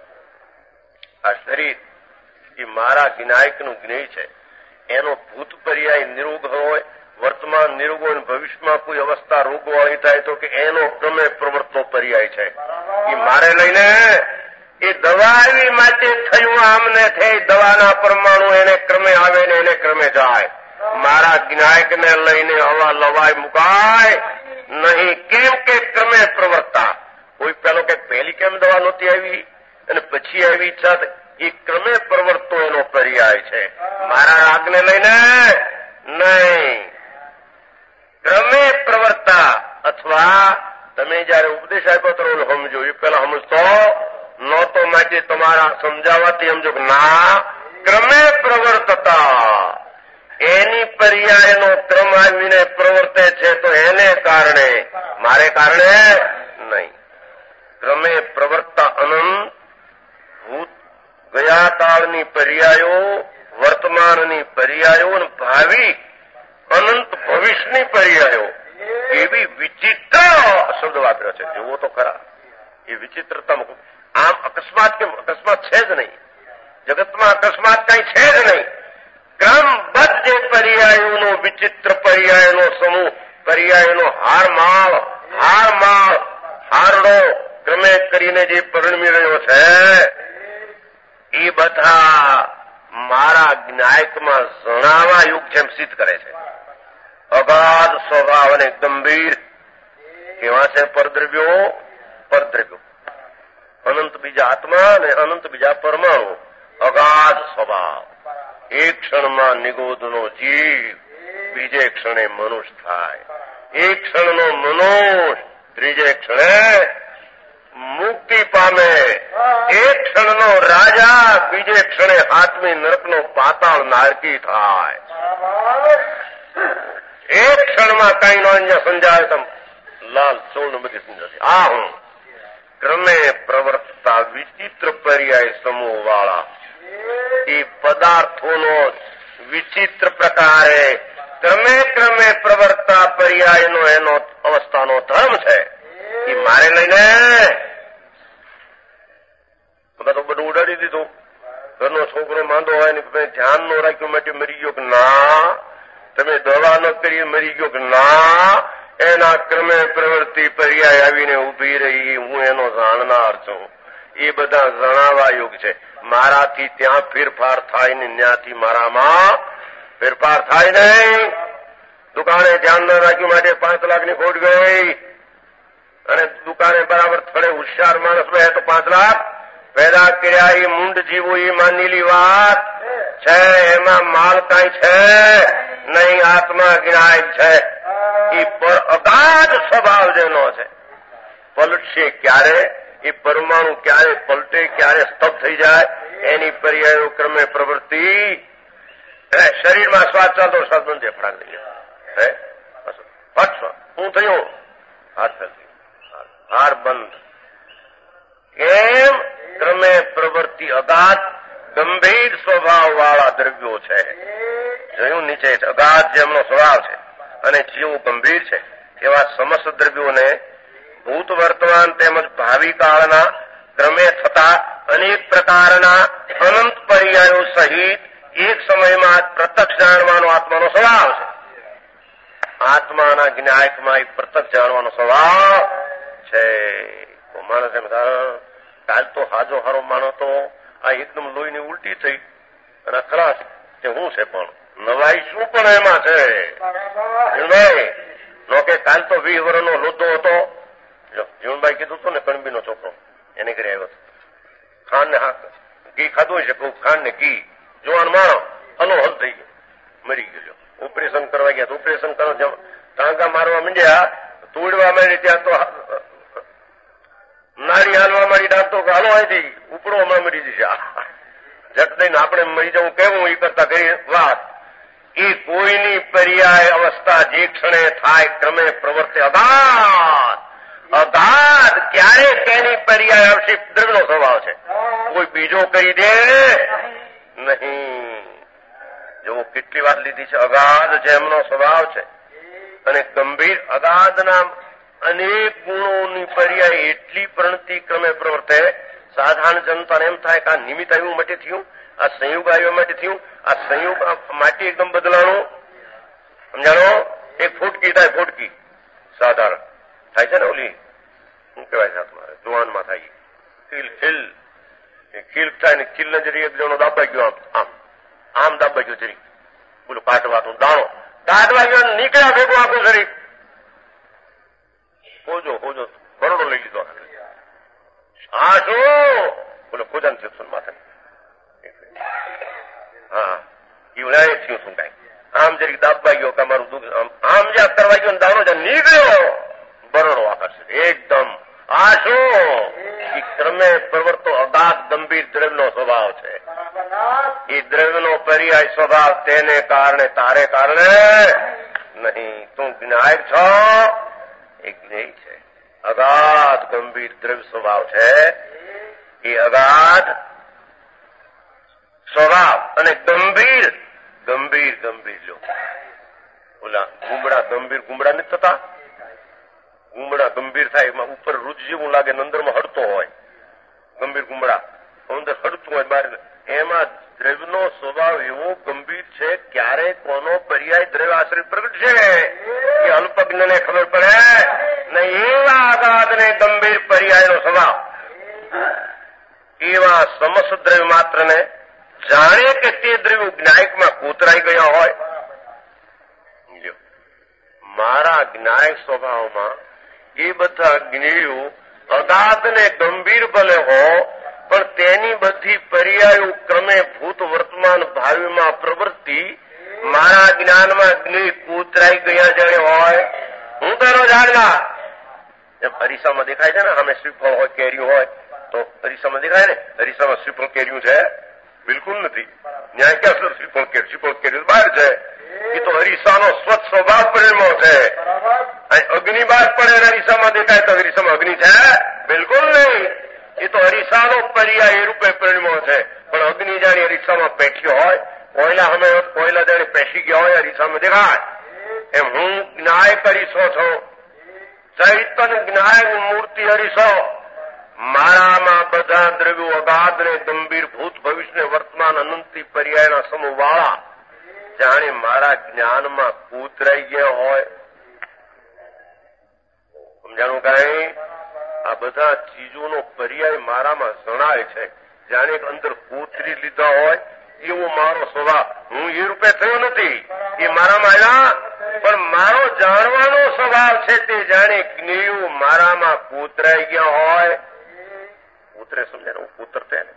આ શરીર એ મારા જ્ઞાયકનું જ્ઞેય છે. એનો ભૂત પર્યાય નિરોગ હોય, વર્તમાન નિરોગ હોય, ભવિષ્યમાં કોઈ અવસ્થા રોગવાળી થાય તો કે એનો ક્રમે પ્રવર્તતો પર્યાય છે. એ મારે લઈને એ દવા આવી માટે થયું આમને થઈ, દવાના પરમાણુ એને ક્રમે આવે ને એને ક્રમે જાય. મારા જ્ઞાયકને લઈને હવા લવાય મુકાય નહીં. કેમ કે ક્રમે પ્રવર્તા. કોઈ પેલો કે પહેલી કેમ દવા નહોતી આવી અને પછી આવી ઈચ્છા, એ ક્રમે પ્રવર્તો એનો પર્યાય છે. મારા રાગને લઈને નહીં, ક્રમે પ્રવર્તા. અથવા તમે જયારે ઉપદેશ આપ્યો તો સમજો, એ પેલા સમજતો નહોતો માટે તમારા સમજાવવાથી સમજો કે ના, ક્રમે પ્રવર્તતા. એની પર્યાયનો ક્રમ આવીને પ્રવર્તે છે તો એને કારણે, મારે કારણે નહીં. ક્રમે પ્રવર્તા અનંત ભૂત ગયા કાળની પર્યાયો, વર્તમાનની પર્યાયો અને ભાવિ અનંત ભવિષ્યની પર્યાયો એવી વિચિત્ર શબ્દ વાપર્યો છે. જુઓ તો ખરા એ વિચિત્રતા. આમ અકસ્માત કે અકસ્માત છે જ નહીં, જગતમાં અકસ્માત કઈ છે જ નહીં. ક્રમબદ્ધ જે પર્યાયોનો વિચિત્ર પર્યાયનો સમૂહ, પર્યાયનો હારમાળ હારમાળ હારડો ક્રમે કરીને જે પરિણમી રહ્યો છે એ બધા મારા જ્ઞાયકમાં જણાવા યુગ જેમ સિદ્ધ કરે છે. અગાધ સ્વભાવ અને ગંભીર કેવા છે પરદ્રવ્યો, પરદ્રવ્યો અનંત બીજા આત્મા અને અનંત બીજા પરમાણુ. અગાધ સ્વભાવ, એક ક્ષણમાં નિગોદનો જીવ બીજે ક્ષણે મનુષ્ય થાય. એક ક્ષણનો મનુષ્ય ત્રીજે ક્ષણે મુક્તિ પામે. એક ક્ષણનો રાજા બીજે ક્ષણે આત્મી નરકનો પાતાળ નારકી થાય. એક ક્ષણમાં કઈ નો સમજાય તમ લાલ સોળ બધી સમજાશે. આ હું ક્રમે પ્રવર્તતા વિચિત્ર પર્યાય સમૂહ વાળા એ પદાર્થોનો વિચિત્ર પ્રકારે ક્રમે ક્રમે પ્રવર્તતા પર્યાયનો એનો અવસ્થાનો ધર્મ છે. એ મારે લઈને બધા તો બધું ઉડાડી દીધું. ઘરનો છોકરો માંદો હોય ને ધ્યાન નો રાખ્યું માટે મરી ગયો કે ના, તમે દવા ન કરી મરી ગયો કે ના, એના ક્રમે પ્રવૃત્તિ પર્યાય આવીને ઉભી રહી. હું એનો જાણનાર છું. એ બધા જણાવા યોગ છે. મારાથી ત્યાં ફેરફાર થાય ને ત્યાંથી મારામાં ફેરફાર થાય નહીં. દુકાને ધ્યાન ન રાખ્યું માટે પાંચ લાખની ખોટ ગઈ અને દુકાને બરાબર થોડે હોશિયાર માણસ રહે તો પાંચ લાખ પેદા કર્યા. એ મૂંડ જીવો એ માનેલી વાત છે. એમાં માલ કઈ છે નહીં, આત્મા જ્ઞાયક છે. એ પર અગાધ સ્વભાવ જેનો છે. પલટશે ક્યારે, એ પરમાણુ ક્યારે પલટે, ક્યારે સ્તબ્ધ થઈ જાય, એની પર્યાયો ક્રમે પ્રવૃત્તિ. શરીરમાં શ્વાસ ચાલતો શ્વાસ બંધ છે, ફટાક થઈ જાય. હું થયું હાથ હાર બંધ. કેમ? ક્રમે પ્રવૃત્તિ અગાધ ગંભીર સ્વભાવ વાળા દ્રવ્યો છે. જોયું નીચે અગાધ જેમનો સ્વભાવ છે અને જીવ ગંભીર છે એવા સમસ્ત દ્રવ્યોને ભૂત વર્તમાન તેમજ ભાવિ કાળના ક્રમે થતા અનેક પ્રકારના અનંત પર્યાયો સહિત એક સમયમાં પ્રત્યક્ષ જાણવાનો આત્માનો સ્વભાવ છે. આત્માના જ્ઞાયકમાં એક પ્રત્યક્ષ જાણવાનો સ્વભાવ છે. માણસ એમ કાલ તો હાજો હારો માનો તો આ એકદમ લોહીની ઉલટી થઈ અને ખલાસ કે હું છે, પણ નવાઈ શું પણ એમાં છે નો કે કાલ તો વીસ વર્ષનો લોધો હતો. જીવનભાઈ કીધું હતું ને કણબી નો છોકરો એને ઘરે આવ્યો હતો. ખાંડ ને હા ઘી ખાધું છે, ખાંડ ને ઘી જોવાનું માણો હલો હલ થઈ ગયો, મરી ગયો. ઓપરેશન કરવા ગયા, ઓપરેશન કરવા ટાંકા મારવા માંડ્યા, તોડવા માંડી ત્યાં તો નાડી હાલવા માંડી. ડાક્ટર હાલો અહીંથી ઉપડો હમણાં મરી જશે. જટ દઈને આપણે મરી જવું કેવું એ કરતા કરી વાત એ કોઈની પર્યાય અવસ્થા જે ક્ષણે થાય ક્રમે પ્રવર્તે અગાધ અગાધ ક્યારે તેની પર્યાય આવશે દ્રવ્યનો સ્વભાવ છે, કોઈ બીજો કરી દે નહીં. જો કેટલી વાત લીધી છે, અગાધ જેમનો સ્વભાવ છે અને ગંભીર અગાધના અનેક ગુણોની પર્યાય એટલી પ્રણતિ ક્રમે પ્રવર્તે. સાધારણ જનતાને એમ થાય કે આ નિમિત્ત આવ્યું માટે થયું, આ સંયોગ આવ્યો માટે થયું, આ સંયોગ માટે એકદમ બદલાણું. સમજાણો? એક ફૂટકી થાય, ફૂટકી સાધારણ થાય છે ને, ઓલી શું કહેવાય છે તમારે જુવાનમાં થાય ખીલ ખીલ ખીલ થાય ને ખીલ ને જરી એક જણો દાબાઈ ગયો, આમ આમ આમ દાબાઈ ગયો જરી બોલું કાઢવાનું દાણો કાઢવા ગયો નીકળ્યા ભેગું આખું શરીર હોજો હોજો કરોડો લઈ લીધો. હા શું બોલો ખોજાન થયું માથે હા ઈવડાય થયું શું કઈ આમ જરી દાબવા ગયો કે મારું દુઃખ આમ જ્યાં કરવા ગયો દાણો જ્યાં નીકળ્યો બરોડો આકર્ષિત એકદમ. આ શું એ ક્રમે પ્રવર્તો અગાધ ગંભીર દ્રવ્યનો સ્વભાવ છે. એ દ્રવ્યનો પર્યાય સ્વભાવ તેને કારણે તારે કારણે નહીં. તું જ્ઞાયક છો એ જ્ઞેય છે. અગાધ ગંભીર દ્રવ્ય સ્વભાવ છે. એ અગાધ સ્વભાવ અને ગંભીર ગંભીર ગંભીર લો ઓલા ગુમડા ગંભીર ગુમડા નથી થતા, ગુમડા ગંભીર થાય એમાં ઉપર રૂચ જેવું લાગે, અંદરમાં હડતો હોય. ગંભીર ગુમડા અંદર હડતું હોય બહાર. એમાં દ્રવ્યનો સ્વભાવ એવો ગંભીર છે, ક્યારે કોનો પર્યાય દ્રવ્ય આશ્રિત પ્રગટ છે એ અલ્પજ્ઞને ખબર પડે ને. એવા અગાધ ને ગંભીર પર્યાયનો સ્વભાવ એવા સમસ્ત દ્રવ્ય માત્ર ને જાણે કે તે દ્રવ્ય જ્ઞાયકમાં કોતરાઈ ગયા હોય. મારા જ્ઞાયક સ્વભાવમાં એ બધા જ્ઞેયો અગાધ ને ગંભીર ભલે હો, પણ તેની બધી પર્યાયો ક્રમે ભૂત વર્તમાન ભાવિમાં પ્રવૃત્તિ મારા જ્ઞાનમાં જ્ઞેય કોતરાઈ ગયા જાણે હોય. હું તારો જાણના એમ અરીસામાં દેખાય છે ને, અમે શ્રીફળ હોય કેર્યું હોય તો અરીસામાં દેખાય ને, અરીસામાં શ્રીફળ કેર્યું છે બિલકુલ નથી. ન્યાય ક્યાં શ્રીફળ કેર શ્રીફળ કેર્યું બહાર છે. એ તો અરીસાનો સ્વચ્છ સ્વભાવ પરિણ્યો છે. અગ્નિ બહાર પડે અરીસામાં દેખાય તો અરીસામાં અગ્નિ છે બિલકુલ નહીં. એ તો અરીસાનો પર્યાય રૂપે પરિણ્યો છે. પણ અગ્નિ જાણી અરીસામાં બેઠ્યો હોય, કોયલા અમે કોયલા જાણે પેશી ગયા હોય અરીસામાં દેખાય. એમ હું જ્ઞાયક અરીસો છું, ચૈતન જ્ઞાયક મૂર્તિ અરીસો. મારામાં બધા દ્રવ્યો અગાધ ને ગંભીર ભૂત ભવિષ્ય વર્તમાન અનંતી પર્યાયના સમૂહ વાળા જાણે મારા જ્ઞાનમાં કૂતરાઈ ગયા હોય. સમજાણું કઈ? આ બધા ચીજોનો પર્યાય મારામાં જણાય છે, જાણે અંદર કૂતરી લીધા હોય એવો મારો સ્વભાવ. હું એ રૂપે થયો નથી, એ મારામાં આવ્યા, પણ મારો જાણવાનો સ્વભાવ છે તે જાણે જ્ઞેયો મારામાં કૂતરાઈ ગયા હોય. કૂતરે સમજાય હું કૂતરતે ને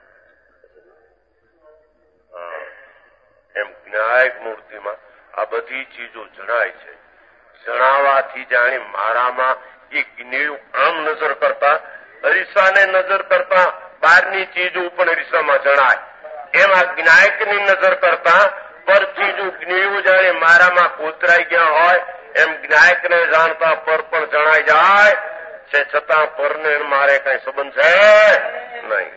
એમ જ્ઞાયક મૂર્તિમાં આ બધી ચીજો જણાય છે. જણાવાથી જાણે મારામાં એ જ્ઞેય આમ નજર કરતા અરીસાને નજર કરતા બહારની ચીજો પણ અરીસામાં જણાય. એમાં જ્ઞાયકની નજર કરતા પર ચીજો જ્ઞેયો જાણે મારામાં કોતરાઈ ગયા હોય એમ જ્ઞાયકને જાણતા પર પણ જણાઈ જાય છે. છતાં પરને મારે કઈ સંબંધ છે નહીં.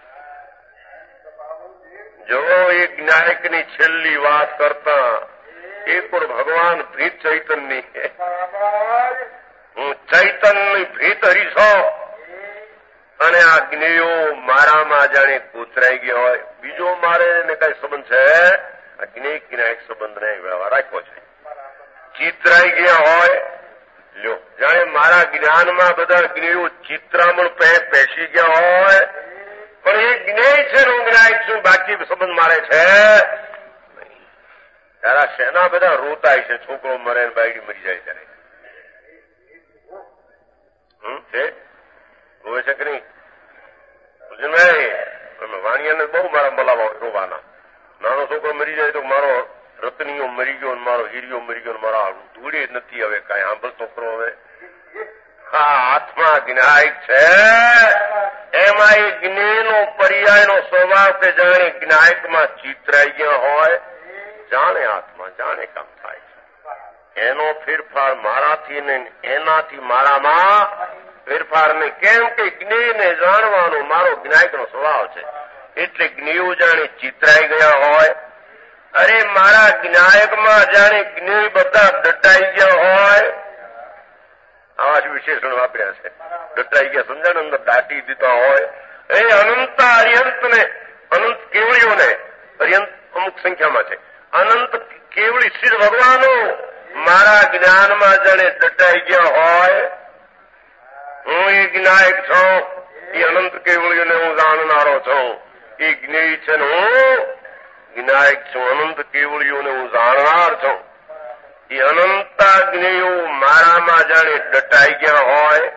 જો એ જ્ઞાયકની છેલ્લી વાત કરતા એક પર ભગવાન ભીત ચૈતનની હું ચૈતનની ભીત હરીશો અને આ જ્ઞેયો મારામાં જાણે કૂતરાઈ ગયા હોય. બીજો મારે ને કઈ સંબંધ છે? આ જ્ઞેય જ્ઞાયક સંબંધ ને વ્યવહાર રાખ્યો છે. ચિત્રાઈ ગયા હોય લ્યો, જાણે મારા જ્ઞાનમાં બધા જ્ઞેયો ચિત્રામણ પેશી ગયા હોય, પણ એ જ્ઞેય છે હું જ્ઞાયક છું, બાકી સંબંધ મારે છે. તારા શેના બધા રોતાય છે, છોકરો મરે ને બાયડી મરી જાય ત્યારે હમ છે રોવે છે કે નહીં? વાણિયાને બહુ મારા બોલાવા રોવાના. નાનો છોકરો મરી જાય તો મારો રતનીઓ મરી ગયો, મારો હીરિયો મરી ગયો, મારા ધૂળે નથી હવે કઈ સાંભળ છોકરો. હવે હા હાથમાં જ્ઞાયક છે, એમાં એ જ્ઞેયનો પર્યાયનો સ્વભાવ કે જાણે જ્ઞાયકમાં ચિત્રાઈ ગયા હોય જાણે આત્મા જાણે કામ થાય છે. એનો ફેરફાર મારાથી ને એનાથી મારામાં ફેરફાર ને કેમ કે જ્ઞેયને જાણવાનો મારો જ્ઞાયકનો સ્વભાવ છે. એટલે જ્ઞેયો જાણે ચિતરાઈ ગયા હોય. અરે મારા જ્ઞાયકમાં જાણે જ્ઞેય બધા દટાઈ ગયા હોય. આવા જ વિશેષણ વાપર્યા છે. દટાઈ ગયા સમજાને અંદર દાટી દીધા હોય. એ અનંત અર્યંત ને અનંત કેવળીઓને અર્યંત અમુક સંખ્યામાં છે. અનંત કેવળી શ્રી ભગવાનો મારા જ્ઞાનમાં જાણે દટાઈ ગયા હોય. હું એ જ્ઞાયક છું. એ અનંત કેવળીઓને હું જાણનારો છું. એ જ્ઞેય છે ને હું જ્ઞાયક છું. અનંત કેવળીઓને હું જાણનાર છું. એ અનંત જ્ઞેયો મારામાં જાણે દટાઈ ગયા હોય.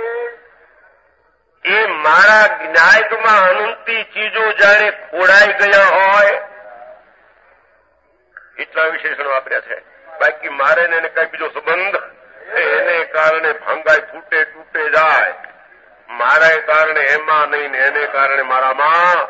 એ મારા જ્ઞાયકમાં અનંતી ચીજો જાણે ખોડાઈ ગયા હોય. એટલા વિશેષણ વાપર્યા છે. બાકી મારે ને એને કઈ બીજો સંબંધ એને કારણે ભાંગાઈ ફૂટે તૂટે જાય. મારા કારણે એમાં નહીં ને એને કારણે મારામાં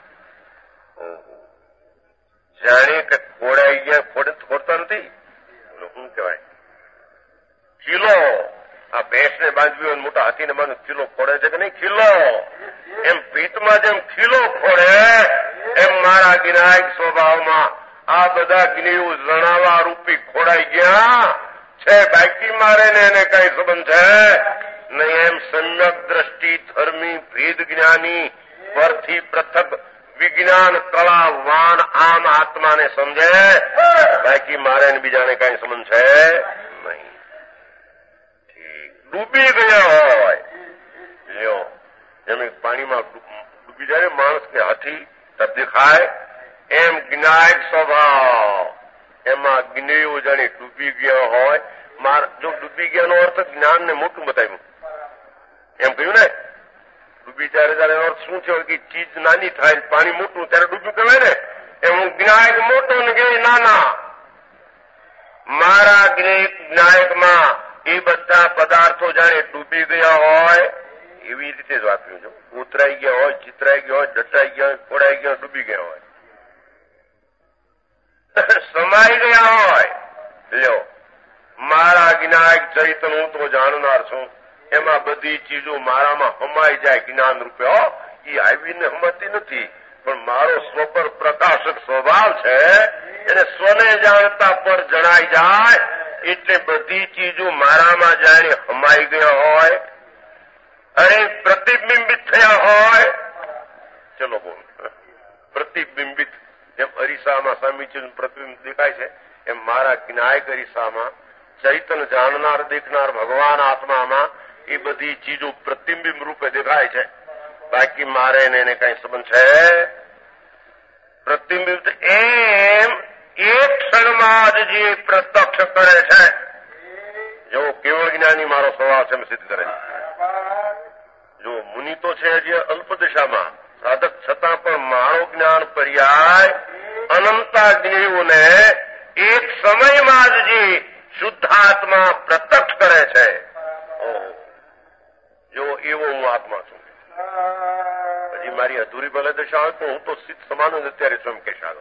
જાણે કે ખોડાઈ ગયા. ખોડતા નથી. શું કહેવાય ખીલો. આ ભેંસને બાંધવી હોય મોટા હાથીને બાંધ ખીલો ખોડે છે કે નહીં? ખીલો એમ પીતમાં જેમ ખીલો ખોડે એમ મારા જ્ઞાયક સ્વભાવમાં આ બધા જ્ઞેયો જણાવા રૂપી ખોડાઈ ગયા છે. બાકી મારે ને એને કઈ સંબંધ છે નહીં. એમ સમ્યક દ્રષ્ટિ ધર્મી ભેદ જ્ઞાની પરથી પૃથક વિજ્ઞાન કળા વાન આમ આત્માને સમજે. બાકી મારે ને બીજાને કઈ સંબંધ છે નહીં. ડૂબી ગયા હોય લ્યો જેમ પાણીમાં ડૂબી જાય માણસ કે હાથી તબ દેખાય એમ જ્ઞાયક સ્વભાવ એમાં જ્ઞેયો જાણે ડૂબી ગયા હોય. જો ડૂબી ગયાનો અર્થ જ્ઞાનને મોટું બતાવ્યું એમ કહ્યું ને. ડૂબી ત્યારે ત્યારે અર્થ શું છે કે ચીજ નાની થાય પાણી મોટું ત્યારે ડૂબ્યું કહેવાય ને. એમ હું જ્ઞાયક મોટો ને જ્ઞેય નાના. મારા જ્ઞાયકમાં એ બધા પદાર્થો જાણે ડૂબી ગયા હોય એવી રીતે જ વાપર્યું છે. ઉતરાઈ ગયા હોય, ચિતરાઈ ગયા હોય, દટાઈ ગયા હોય, ખોડાઈ ગયા હોય, ડૂબી ગયા હોય, સમાઈ ગયા હોય. લ્યો મારા જ્ઞાયક ચૈતન હું તો જાણનાર છું. એમાં બધી ચીજો મારામાં હમાઈ જાય જ્ઞાન રૂપે. હો એ આવીને હમાતી નથી પણ મારો સ્વપર પ્રકાશક સ્વભાવ છે. એને સ્વને જાણતા પર જણાઈ જાય એટલે બધી ચીજો મારામાં જાણે હમાઈ ગયા હોય. અરે પ્રતિબિંબિત થયા હોય. ચલો બોલ પ્રતિબિંબિત જેમ અરીસામાં સામી ચીજ પ્રતિબિંબ દેખાય છે એમ મારા જ્ઞાયક અરીસામાં ચૈતન જાણનાર દેખનાર ભગવાન આત્મામાં એ બધી ચીજો પ્રતિબિંબ રૂપે દેખાય છે. બાકી મારે એને કઈ સંબંધ છે પ્રતિબિંબ એમ એક ક્ષણમાં જ જે પ્રત્યક્ષ કરે છે. જો કેવળ જ્ઞાની મારો સ્વભાવ છે એમ સિદ્ધ કરે છે. જો મુનિ તો છે જે અલ્પ દિશામાં સાધક છતાં પણ મારો જ્ઞાન પર્યાય અનંતા જ્ઞેયોને એક સમયમાં જ જે શુદ્ધાત્મા પ્રત્યક્ષ કરે છે. જો એવો હું આત્મા છું. પછી મારી અધૂરી ભલે દશા હોય તો હું તો સિદ્ધ સમાન જ અત્યારે સ્વયં કહેશા.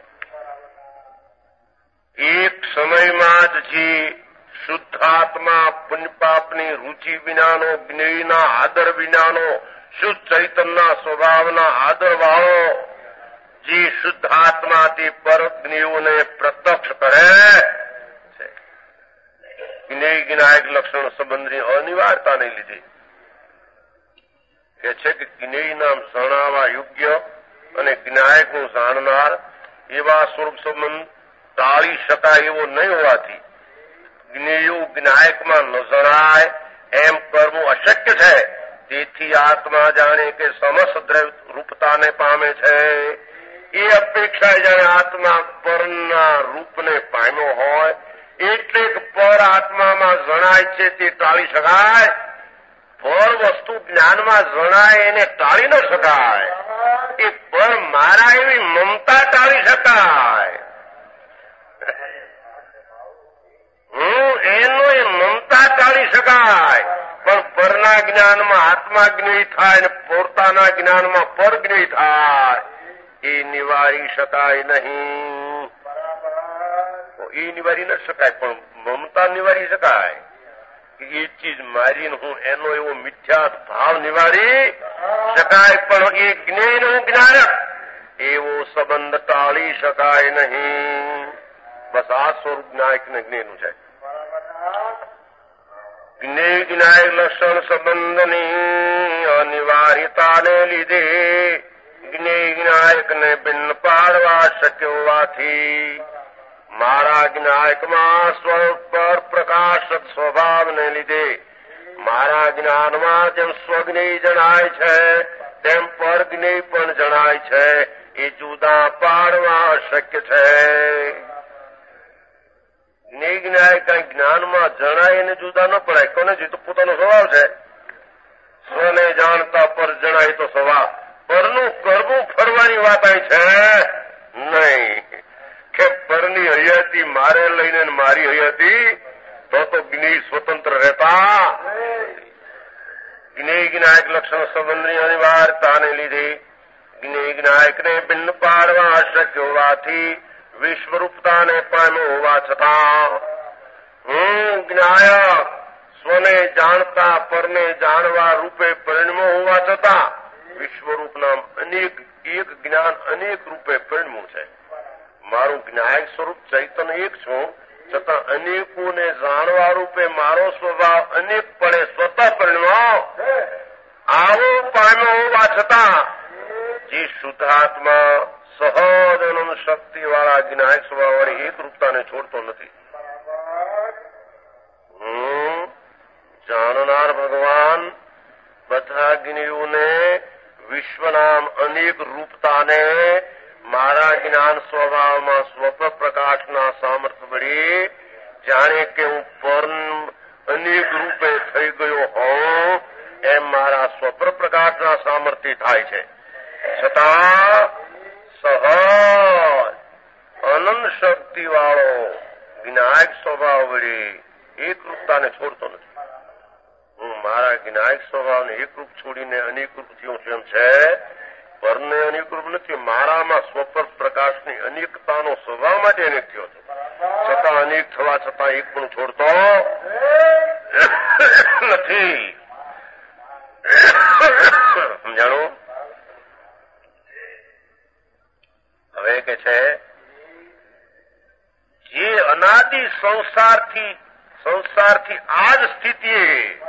એક સમયમાં જ જે શુદ્ધાત્મા પુણ્યપાપની રુચિ વિનાનો જ્ઞેયના આદર વિનાનો શુદ્ધ ચૈતનના સ્વભાવના આદર વાળો જે શુદ્ધાત્મા તે પર જ્ઞેયોને પ્રત્યક્ષ કરે છે. જ્ઞેય જ્ઞાયક લક્ષણ સંબંધની અનિવાર્યતાને લીધે કે છે કે જ્ઞેય નામ જણાવવા યોગ્ય અને જ્ઞાયકનું જાણનાર એવા સ્વરૂપ સંબંધ ટાળી શકાય એવો નહીં હોવાથી જ્ઞેયો જ્ઞાયકમાં ન જણાય એમ કરવું અશક્ય છે. તેથી આત્મા જાણે કે સમસ્ત રૂપતાને પામે છે. એ અપેક્ષા જાણે આત્મા પરના રૂપને પામ્યો હોય એટલે પર આત્મામાં જણાય છે તે ટાળી શકાય. પર વસ્તુ જ્ઞાનમાં જણાય એને ટાળી ન શકાય. એ પર મારા એવી મમતા ટાળી શકાય. હું એનો એ મમતા ટાળી શકાય પણ પરના જ્ઞાનમાં આત્મા જ્ઞેય થાય ને પોતાના જ્ઞાનમાં પર જ્ઞેય થાય એ નિવારી શકાય નહીં. એ નિવારી ન શકાય, પણ મમતા નિવારી શકાય કે એ ચીજ મારીને હું એનો એવો મિથ્યા ભાવ નિવારી શકાય, પણ એ જ્ઞેય હું જ્ઞાનક એવો સંબંધ ટાળી શકાય નહીં. બસ આ સ્વરૂપ જ્ઞાયક ને જ્ઞેયનું છે. જ્ઞેય જ્ઞાયક લક્ષણ સંબંધની અનિવાર્યતાને લીધે જ્ઞેય જ્ઞાયક ને ભિન્ન પાડવા શક્ય હોવાથી મારા જ્ઞાયકમાં સ્વપર પ્રકાશક સ્વભાવને લીધે મારા જ્ઞાનમાં જેમ સ્વજ્ઞેય જણાય છે તેમ પરજ્ઞેય પણ જણાય છે. એ જુદા પાડવા શક્ય છે. જ્ઞેય જ્ઞાયક જ્ઞાનમાં જણાય એને જુદા ન પડાય. કોને જીતો પોતાનો સ્વભાવ છે. સ્વને જાણતા પર જણાય તો સ્વભાવ. પરનું કરવું ફરવાની વાત અહીં છે નહીં કે પરની હયાતી મારે લઈને મારી હયાતી તો તો જ્ઞેય સ્વતંત્ર રહેતા. જ્ઞેય જ્ઞાયક લક્ષણ સંબંધની અનિવાર્યતાને લીધે જ્ઞેય જ્ઞાયકને ભિન્ન પાડવા અશક્ય હોવાથી વિશ્વરૂપતાને પામ્યો હોવા છતાં હું જ્ઞાયક સ્વને જાણતા પરને જાણવા રૂપે પરિણમો હોવા છતાં વિશ્વરૂપના અનેક એક જ્ઞાન અનેક રૂપે પરિણમ્યું છે. મારું જ્ઞાયક સ્વરૂપ ચૈતન્ય એક છું, છતાં અનેકોને જાણવા રૂપે મારો સ્વભાવ અનેક પડે સ્વતઃ પરિણમો આવો પામ્યો હોવા છતાં જે શુદ્ધાત્મા સહજ અનંત શક્તિ વાળા જ્ઞાયક સ્વભાવ વાળી એક રૂપતાને છોડતો નથી. હું જાણનાર ભગવાન બધા જ્ઞેયોને વિશ્વના અનેક રૂપતાને મારા જ્ઞાન સ્વભાવમાં સ્વપ્ન પ્રકાશના સામર્થ્ય વડે જાણે કે હું પર અનેક રૂપે થઈ ગયો હોઉં એમ મારા સ્વપ્ન પ્રકાશના સામર્થ્ય થાય છે. છતાં સહજ અનંત શક્તિ વાળો જ્ઞાયક સ્વભાવ વડે એક રૂપતાને છોડતો નથી. હું મારા જ્ઞાયક સ્વભાવને એક રૂપ છોડીને અનેક રૂપ થયો છું એમ છે. પરને અનેક રૂપ નથી. મારામાં સ્વપર પ્રકાશની અનેકતાનો સ્વભાવ માટે અનેક થયો છું, છતાં અનેક થવા છતાં એક પણ છોડતો નથી. સમજાણું? હવે કે છે જે અનાદિ સંસારથી સંસારથી આ જ સ્થિતિએ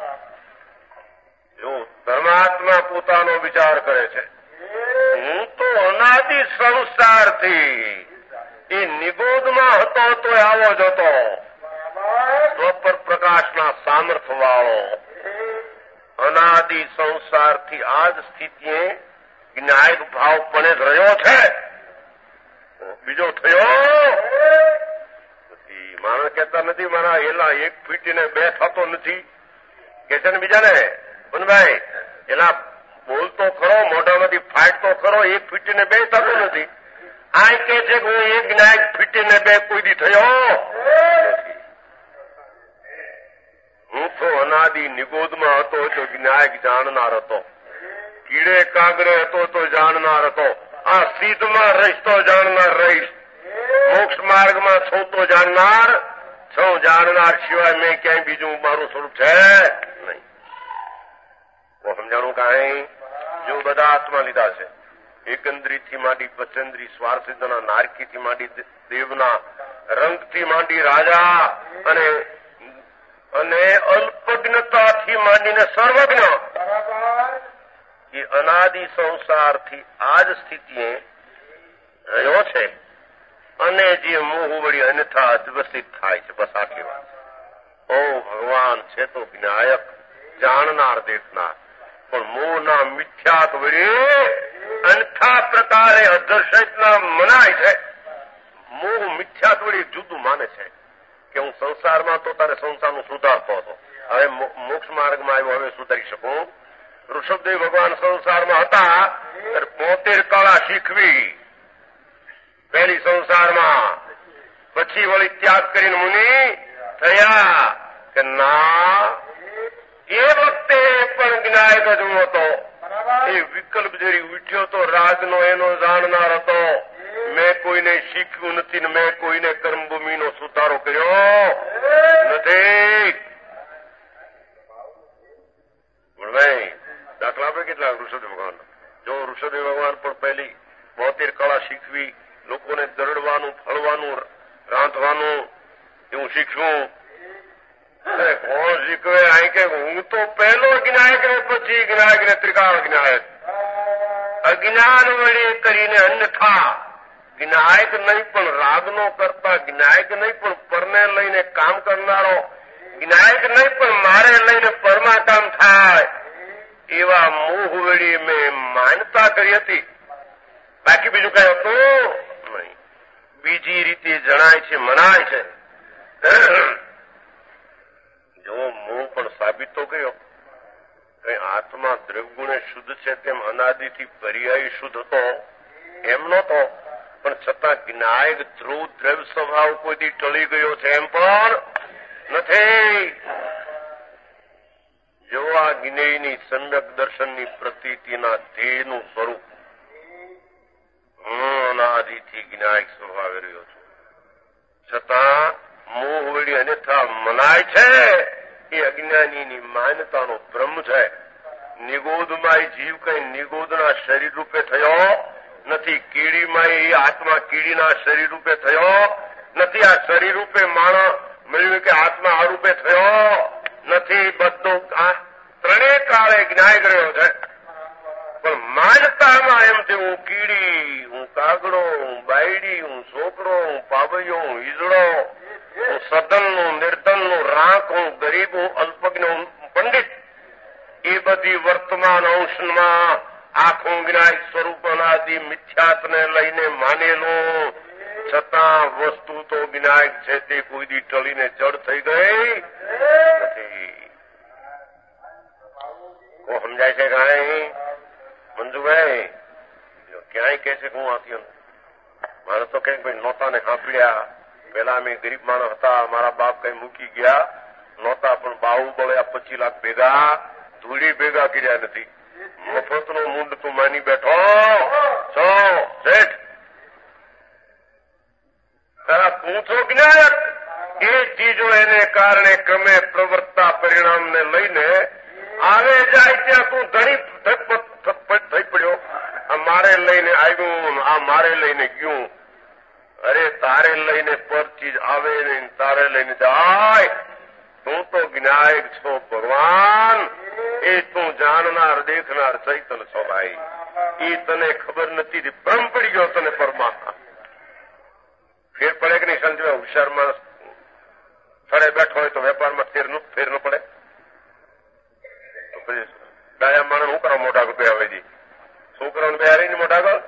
જો પરમાત્મા પોતાનો વિચાર કરે છે. હું તો અનાદિ સંસારથી એ નિગોદમાં હતો તો આવો જ હતો. સ્વપર પ્રકાશના સામર્થ્ય વાળો અનાદિ સંસારથી આ જ સ્થિતિએ જ્ઞાયક ભાવ પણ જ રહ્યો છે. બીજો થયો માણસ કહેતા નથી મારા એલા એક ફીટીને બે થતો નથી કે છે ને બીજાને ભાઈ એલા બોલતો ખરો, મોઢામાંથી ફાટતો ખરો, એક ફીટીને બે થતો નથી. આ કે છે કે હું એક જ્ઞાયક ફીટીને બે કોઈ દી થયો. હું તો અનાદિ નિગોદમાં હતો તો જ્ઞાયક જાણનાર હતો. કીડે કાગડે હતો તો જાણનાર હતો. આ સીધમાં રહીશ તો જાણનાર રહીશ. મોક્ષ માર્ગમાં છું તો જાણનાર છું. જાણનાર સિવાય મેં ક્યાંય બીજું મારું સ્વરૂપ છે નહીં. સમજાણું કાંઈ? જો બધા આત્મા લીધા છે. એકંદ્રીથી માંડી પચેન્દ્રી સ્વાર્થના નારકીથી માંડી દેવના રંગથી માંડી રાજા અને અને અલ્પજ્ઞતાથી માંડીને સર્વજ્ઞ એ અનાદિ સંસારથી આ જ સ્થિતિએ રહ્યો છે. અને જે મોહ વળી અન્યથા અધ્વસિત થાય છે. બસ આટલી વાત. ઓ ભગવાન છે તો જ્ઞાયક જાણનાર દેખનાર, પણ મોહના મિથ્યાક વળી અન્યથા પ્રકારે અધર્ષિતના મનાય છે. મોહ મિથ્યાક વળી જુદું માને છે કે હું સંસારમાં તો તારે સંસારનું સુધારતો હતો, હવે મોક્ષ માર્ગમાં આવ્યો, હવે સુધારી શકું. ઋષભદેવ ભગવાન સંસારમાં હતા ત્યારે બોતેર કળા શીખવી પહેલી સંસારમાં, પછી વળી ત્યાગ કરીને મુનિ થયા કે ના એ વખતે પણ જ્ઞાયક જ હું હતો. એ વિકલ્પ જરી ઉઠ્યો તો રાગનો એનો જાણનાર હતો. મેં કોઈને શીખ્યું નથી ને મેં કોઈને કર્મભૂમિનો સુધારો કર્યો નથી. ભાઈ દાખલા આપે કેટલા ઋષભદેવ ભગવાન. જો ઋષભદેવ ભગવાન પણ પહેલી બોતેર કળા શીખવી, લોકોને દરડવાનું, ફળવાનું, રાંધવાનું એવું શીખ્યું. કોણ શીખવે? અહીં કે હું તો પહેલો જ્ઞાયક ને પછી જ્ઞાયક ને ત્રિકાળ જ્ઞાયક. અજ્ઞાન વડે કરીને અન્યથા જ્ઞાયક નહીં પણ રાગનો કરતા, જ્ઞાયક નહીં પણ પરને લઈને કામ કરનારો, જ્ઞાયક નહીં પણ મારે લઈને પરમાં કામ થાય એવા મોહ વળી મેં માન્યતા કરી હતી. બાકી બીજું કઈ હતું નહીં. બીજી રીતે જણાય છે, મનાય છે. જો મોહ પણ સાબિત તો કર્યો. કઈ આત્મા દ્રવ્યગુણે શુદ્ધ છે તેમ અનાદિથી પર્યાયી શુદ્ધ હતો એમ નહોતો, પણ છતાં જ્ઞાયક ધ્રુવ દ્રવ્ય સ્વભાવ કોઈથી ટળી ગયો છે એમ પણ નથી. જો આ જ્ઞેયની સમ્યક દર્શનની પ્રતીતિના ધ્યેયનું સ્વરૂપ હું અનાદિથી જ્ઞાયક સ્વભાવે રહ્યો છું, છતાં મોહ વળી અન્યથા મનાય છે એ અજ્ઞાનીની માન્યતાનો ભ્રમ છે. નિગોદમાં જીવ કઈ નિગોદના શરીર રૂપે થયો નથી. કીડીમાં એ આત્મા કીડીના શરીર રૂપે થયો નથી. આ શરીર રૂપે માણસ મળ્યું કે આત્મા આ રૂપે થયો નથી. બધું આ ત્રણેય કાળે જ્ઞાયક રહ્યો છે, પણ માન્યતામાં એમ છે હું કીડી, હું કાગડો, હું બાયડી, હું છોકરો, હું પાવૈયો, હું ઈજડો, હું સદનનું, નિર્ધનનું, રાંક, હું ગરીબ, હું અલ્પજ્ઞ, હું પંડિત. એ બધી વર્તમાન અંશમાં આખું જ્ઞાયક સ્વરૂપ અનાદિ મિથ્યાત્વને લઈને માનેલું, છતાં વસ્તુ તો જ્ઞાયક છે તે કોઈ દી ટળીને જડ થઈ ગઈ નથી. કો સમજાય છે કાંઈ મંજુભાઈ? ક્યાંય કે છે કે હું આથી મારે તો કઈક ભાઈ નહોતા ને સાંભળ્યા. પેલા અમે ગરીબ માણસ હતા, મારા બાપ કઈ મૂકી ગયા નહોતા, પણ બાહુબળે આ પચીસ લાખ ભેગા ધૂળી ભેગા કર્યા નથી. મફતનો મૂંડ તું માની બેઠો છો શેઠ. તારા તું છો જ્ઞાયક. એ ચીજો એને કારણે ક્રમે પ્રવર્તતા પરિણામને લઈને આવે જાય ત્યાં તું ધણી થપટ થઈ પડ્યો. આ મારે લઈને આવ્યું, આ મારે લઈને ગયું. અરે તારે લઈને પર ચીજ આવે નહીં, તારે લઈને જાય. તું તો જ્ઞાયક છો ભગવાન. એ તું જાણનાર દેખનાર ચૈતન છો ભાઈ. એ તને ખબર નથી, ભ્રમ પડી ગયો તને પરમાત્મા. ફેર પડે કે નહીં સમજવા? હોશિયાર માણસ સ્થળે બેઠો હોય તો વેપારમાં ફેર નું ફેર ન પડે. ડાયા માણસ શું કરો મોટા રૂપે આવે જી છોકરાઓને બેહારી ને મોટા કર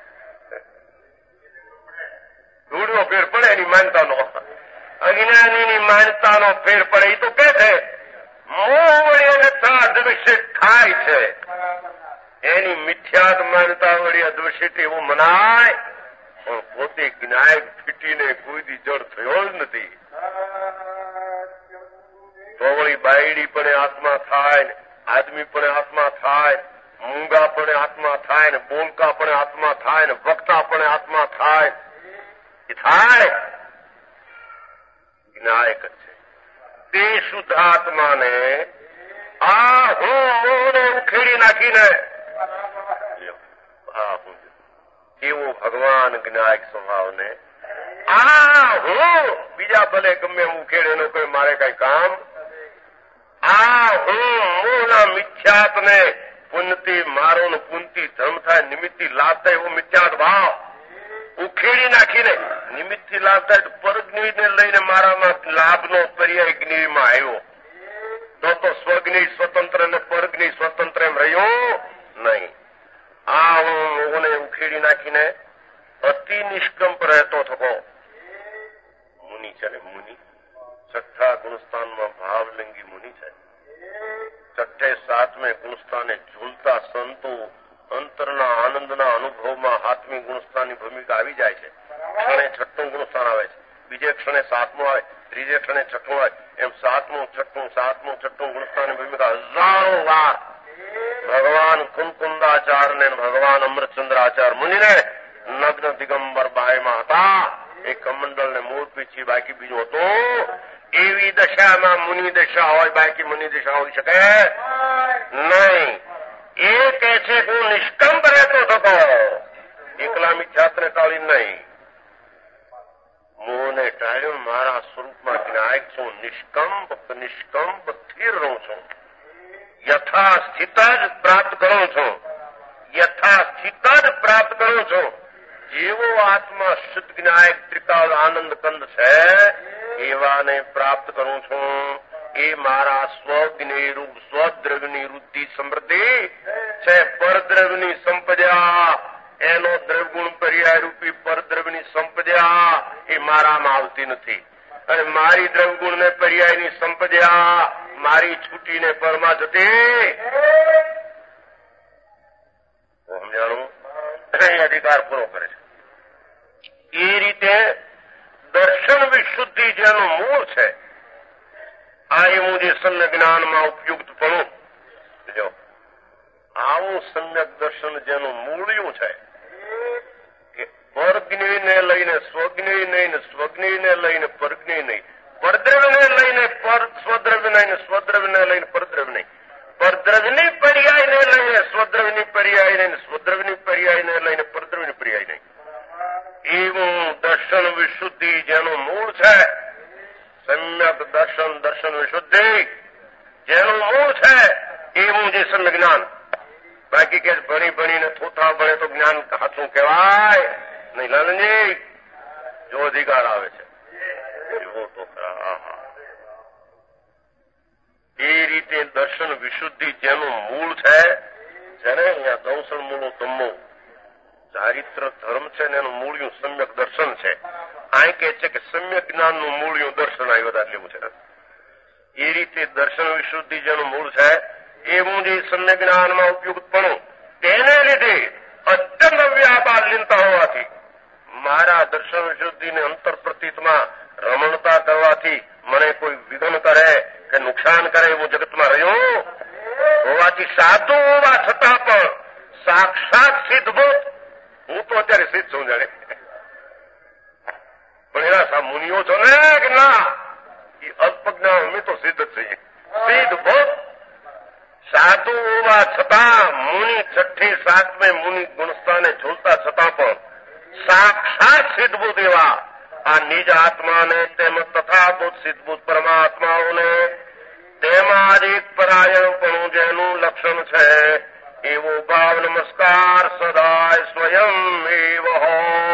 રૂડનો ફેર પડે એની માનતાનો. અજ્ઞાનીની માનતાનો ફેર પડે. એ તો કે છે મોહ વળી અન્યથા અદ્વૈત થાય છે. એની મિથ્યાત માનતા વળી અદ્વૈત એવું મનાય, પણ પોતે જ્ઞાયક ફીટીને કોઈ દી જડ થયો જ નથી. તો વળી બાયડી પણ આત્મા થાય ને, આદમી પણ આત્મા થાય, મૂંગા પણ આત્મા થાય ને, બોલકા પણ આત્મા થાય ને, વક્તા પણ આત્મા થાય. એ થાય જ્ઞાયક જ છે. તે શુદ્ધાત્માને આ હું મોહને ઉખેડી નાખીને એવો ભગવાન જ્ઞાયક સ્વભાવને આ હું બીજા ભલે ગમે ઉખેડે એનો કોઈ મારે કઈ કામ. આ હું મોહના મિથ્યાત્વને પુનતી મારો ને પુનતી ધર્મ થાય, નિમિત્તી લાભ થાય એવો મિથ્યાત ભાવ ઉખેડી નાખીને નિમિત્તથી લાભ થાય તો પરજ્ઞને લઈને મારામાં લાભનો પર્યાય જ્ઞેયમાં આવ્યો. તો તો સ્વજ્ઞ સ્વતંત્ર ને પરજ્ઞ સ્વતંત્ર એમ રહ્યો નહીં. આ હું મોહને ઉખેડી નાખીને અતિ નિષ્કંપ રહેતો થકો મુનિ છે ને. મુનિ છઠ્ઠા ગુણસ્થાનમાં ભાવલિંગી મુનિ છે. છઠ્ઠે સાતમે ગુણસ્થાને ઝૂલતા સંતો અંતરના આનંદના અનુભવમાં હાથમી ગુણસ્થાનની ભૂમિકા આવી જાય છે. ક્ષણે છઠ્ઠું ગુણસ્થાન આવે છે, બીજે ક્ષણે સાતમું આવે, ત્રીજે ક્ષણે છઠ્ઠું આવે. એમ સાતમું છઠ્ઠું સાતમું છઠ્ઠું ગુણસ્થાનની ભૂમિકા હજારો વાર ભગવાન કુંકુંદાચાર્ય ને ભગવાન અમૃતચંદ્રાચાર્ય મુનિને નગ્ન દિગંબર બાયમાં હતા. એ કમંડળને મૂળ પીછી બાકી બીજું હતું. એવી દશામાં મુનિ દશા હોય, બાકી મુનિ દશા હોઈ શકે નહીં. એ કહે છે હું નિષ્કંપ રહેતો થતો, એકલા મિથ્યાત્વને ટાળી નહીં. મોહને ટાળ્યું, મારા સ્વરૂપમાં જ્ઞાયક છું. નિષ્કંપ નિષ્કંપ સ્થિર રહું છું. યથા સ્થિત જ પ્રાપ્ત કરું છું. યથા સ્થિત જ પ્રાપ્ત કરું છું. જેવો આત્મા શુદ્ધ જ્ઞાયક ત્રિકાળ આનંદ કંદ છે એવાને પ્રાપ્ત કરું છું. એ મારા સ્વજ્ઞેય રૂપ સ્વદ્રવ્યની વૃદ્ધિ સમૃદ્ધિ છે. પરદ્રવ્યની સંપદા, એનો દ્રવગુણ પર્યાય રૂપી પરદ્રવ્યની સંપદા એ મારામાં આવતી નથી. અને મારી દ્રવગુણ ને પર્યાયની સંપદા મારી છૂટીને પરમાં જતી સમજાણું અધિકાર પૂરો કરે છે. એ રીતે દર્શન વિશુદ્ધિ જેનું મૂળ છે, આ એવું જે સમ્યક જ્ઞાનમાં ઉપયુક્ત પણ જો આવું સમ્યક દર્શન જેનું મૂળ્યું છે કે પરજ્ઞેયને લઈને સ્વજ્ઞેય નહીં, સ્વજ્ઞેયને લઈને પરજ્ઞેય નહીં, પરદ્રવ્યને લઈને પર સ્વદ્રવ્ય નહીં, સ્વદ્રવ્યને લઈને પરદ્રવ્ય નહીં, પરદ્રવ્યની પર્યાયને લઈને સ્વદ્રવ્યની પર્યાય નહીં, સ્વદ્રવ્યની પર્યાયને લઈને પરદ્રવ્યની પર્યાય નહીં. એવું દર્શન વિશુદ્ધિ જેનું મૂળ છે, સમ્યક દર્શન દર્શન વિશુદ્ધિ જેનું મૂળ છે એવું જે સમ્યક જ્ઞાન. બાકી કે ભણી ભણીને થોથા ભણે તો જ્ઞાન હાથું કહેવાય નહીં. લાલનજી જો અધિકાર આવે છે એવો તો ખરા. એ રીતે દર્શન વિશુદ્ધિ જેનું મૂળ છે, જેને અહીંયા દંસળ મૂળો ધમ્મો ચારિત્ર ધર્મ છે ને એનું મૂળ્યું સમ્યક દર્શન છે. આ કહે છે કે સમ્યક જ્ઞાનનું મૂળ્યું દર્શન આવ્યું વધારે લેવું છે. એ રીતે દર્શન વિશુદ્ધિ જેનું મૂળ છે એવું જે સમ્યક જ્ઞાનમાં ઉપયોગપણું, તેને લીધે અત્યંત વ્યાપાર લીનતા હોવાથી મારા દર્શન વિશુદ્ધિને અંતર પ્રતીતમાં રમણતા કરવાથી મને કોઈ વિઘ્ન કરે કે નુકસાન કરે એવું જગતમાં રહ્યું હોવાથી સાધુ હોવા છતાં પણ સાક્ષાત સિદ્ધભૂત, હું તો અત્યારે સિદ્ધ છું જાણે, પણ એના મુનિઓ છો ને કે ના, એ અલ્પજ્ઞાન અમે તો સિદ્ધ જ છીએ. સિદ્ધભૂત સાધુ હોવા છતાં મુનિ છઠ્ઠી સાતમે મુનિ ગુણસ્થાને ઝૂલતા છતાં પણ સાક્ષાત સિદ્ધભૂત એવા આ નિજ આત્માને તેમજ તથાભૂત સિદ્ધભૂત પરમાત્માઓને તેમાં જ એક પરાયણપણું જેનું લક્ષણ છે એવો ભાવ નમસ્કાર સદાય સ્વયં એવ હો.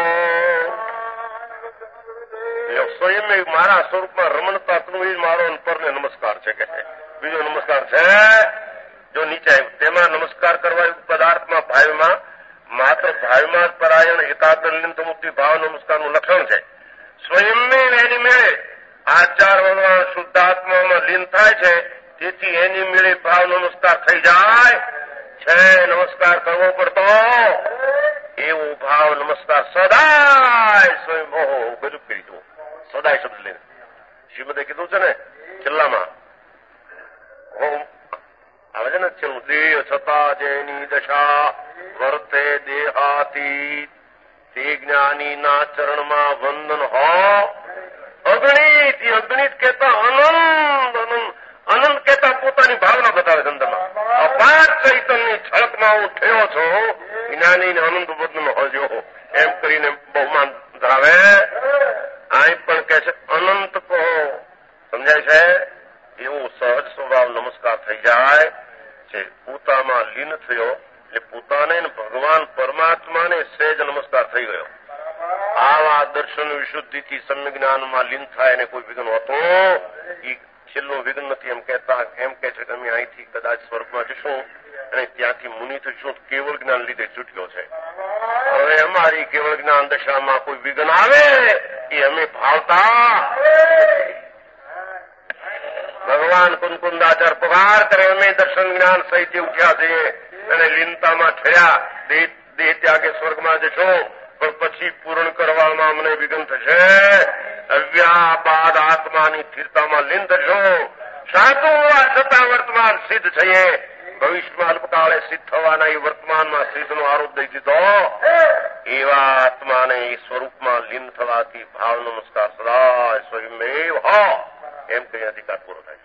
સ્વયં મારા સ્વરૂપમાં રમણતા કરવું એ મારો અંતરને નમસ્કાર છે કે બીજો નમસ્કાર છે જો નીચે આવ્યું તેમાં નમસ્કાર કરવા પદાર્થમાં ભાવમાં માત્ર ભાવમાં જ પરાયણ એકાગ્ર મુક્તિ ભાવ નમસ્કારનું લક્ષણ છે. સ્વયં એની મેળે આચાર ભગવાન શુદ્ધાત્મામાં લીન થાય છે, તેથી એની મેળે ભાવ નમસ્કાર થઈ જાય છે. નમસ્કાર કરવો પડતો એવો ભાવ નમસ્કાર સદાય સ્વયં ઓહો ગજબ કરી દો. સદાય શબ્દ લઈને શ્રીમદે કીધું છે ને છેલ્લામાં ઓમ આવે છે ને છેલ્લું, દેહ છતાં જેની દશા વર્તે દેહાતી તે જ્ઞાનીના ચરણમાં વંદન હો. અગણિત અગણિત કહેતા અનંત અનંત અનંત કહેતા પોતાની ભાવના બતાવે છે અંદરમાં. અપાર ચૈતન્ય છળકમાં હું થયો છો, જ્ઞાનીને અનંત વંદન હોજો એમ કરીને બહુમાન ધરાવે. અહીં પણ કહે છે અનંત કહો, સમજાય છે? એવું સહજ સ્વભાવ નમસ્કાર થઈ જાય છે. પોતામાં લીન થયો એટલે પોતાને ભગવાન પરમાત્માને સહેજ નમસ્કાર થઈ ગયો. આવા દર્શન વિશુદ્ધિથી સમ્યક જ્ઞાનમાં લીન થાય એને કોઈ વિઘ્ન હોતો એ છેલ્લું વિઘ્ન નથી. એમ કહેતા એમ કે છે કે અમે અહીંથી કદાચ સ્વર્ગમાં જશું અને ત્યાંથી મુનિ થઈશું, કેવળ જ્ઞાન લીધે છૂટ્યો છે. હવે અમારી કેવળ જ્ઞાન દશામાં કોઈ વિઘ્ન આવે એ અમે ભાવતા ભગવાન કુંકુંદાચાર પગાર કરે અમે દર્શન જ્ઞાન સહિત ઉઠ્યા છીએ અને લીનતામાં ઠર્યા. દેહ ત્યાગે સ્વર્ગમાં જશો પણ પછી પૂર્ણ કરવામાં અમને વિઘ્ન થશે. અવ્યાપાદ આત્માની સ્થિરતામાં લીન થશો. સાધુ હોવા છતાં વર્તમાન સિદ્ધ થઈએ, ભવિષ્યમાં અલ્પકાળે સિદ્ધ થવાના એ વર્તમાનમાં સિદ્ધનો આરોપ દઈ દીધો. એવા આત્માને એ સ્વરૂપમાં લીન થવાથી ભાવ નમસ્કાર સદા સ્વયંમેવ હા એમ કઈ અધિકાર પૂરો થાય.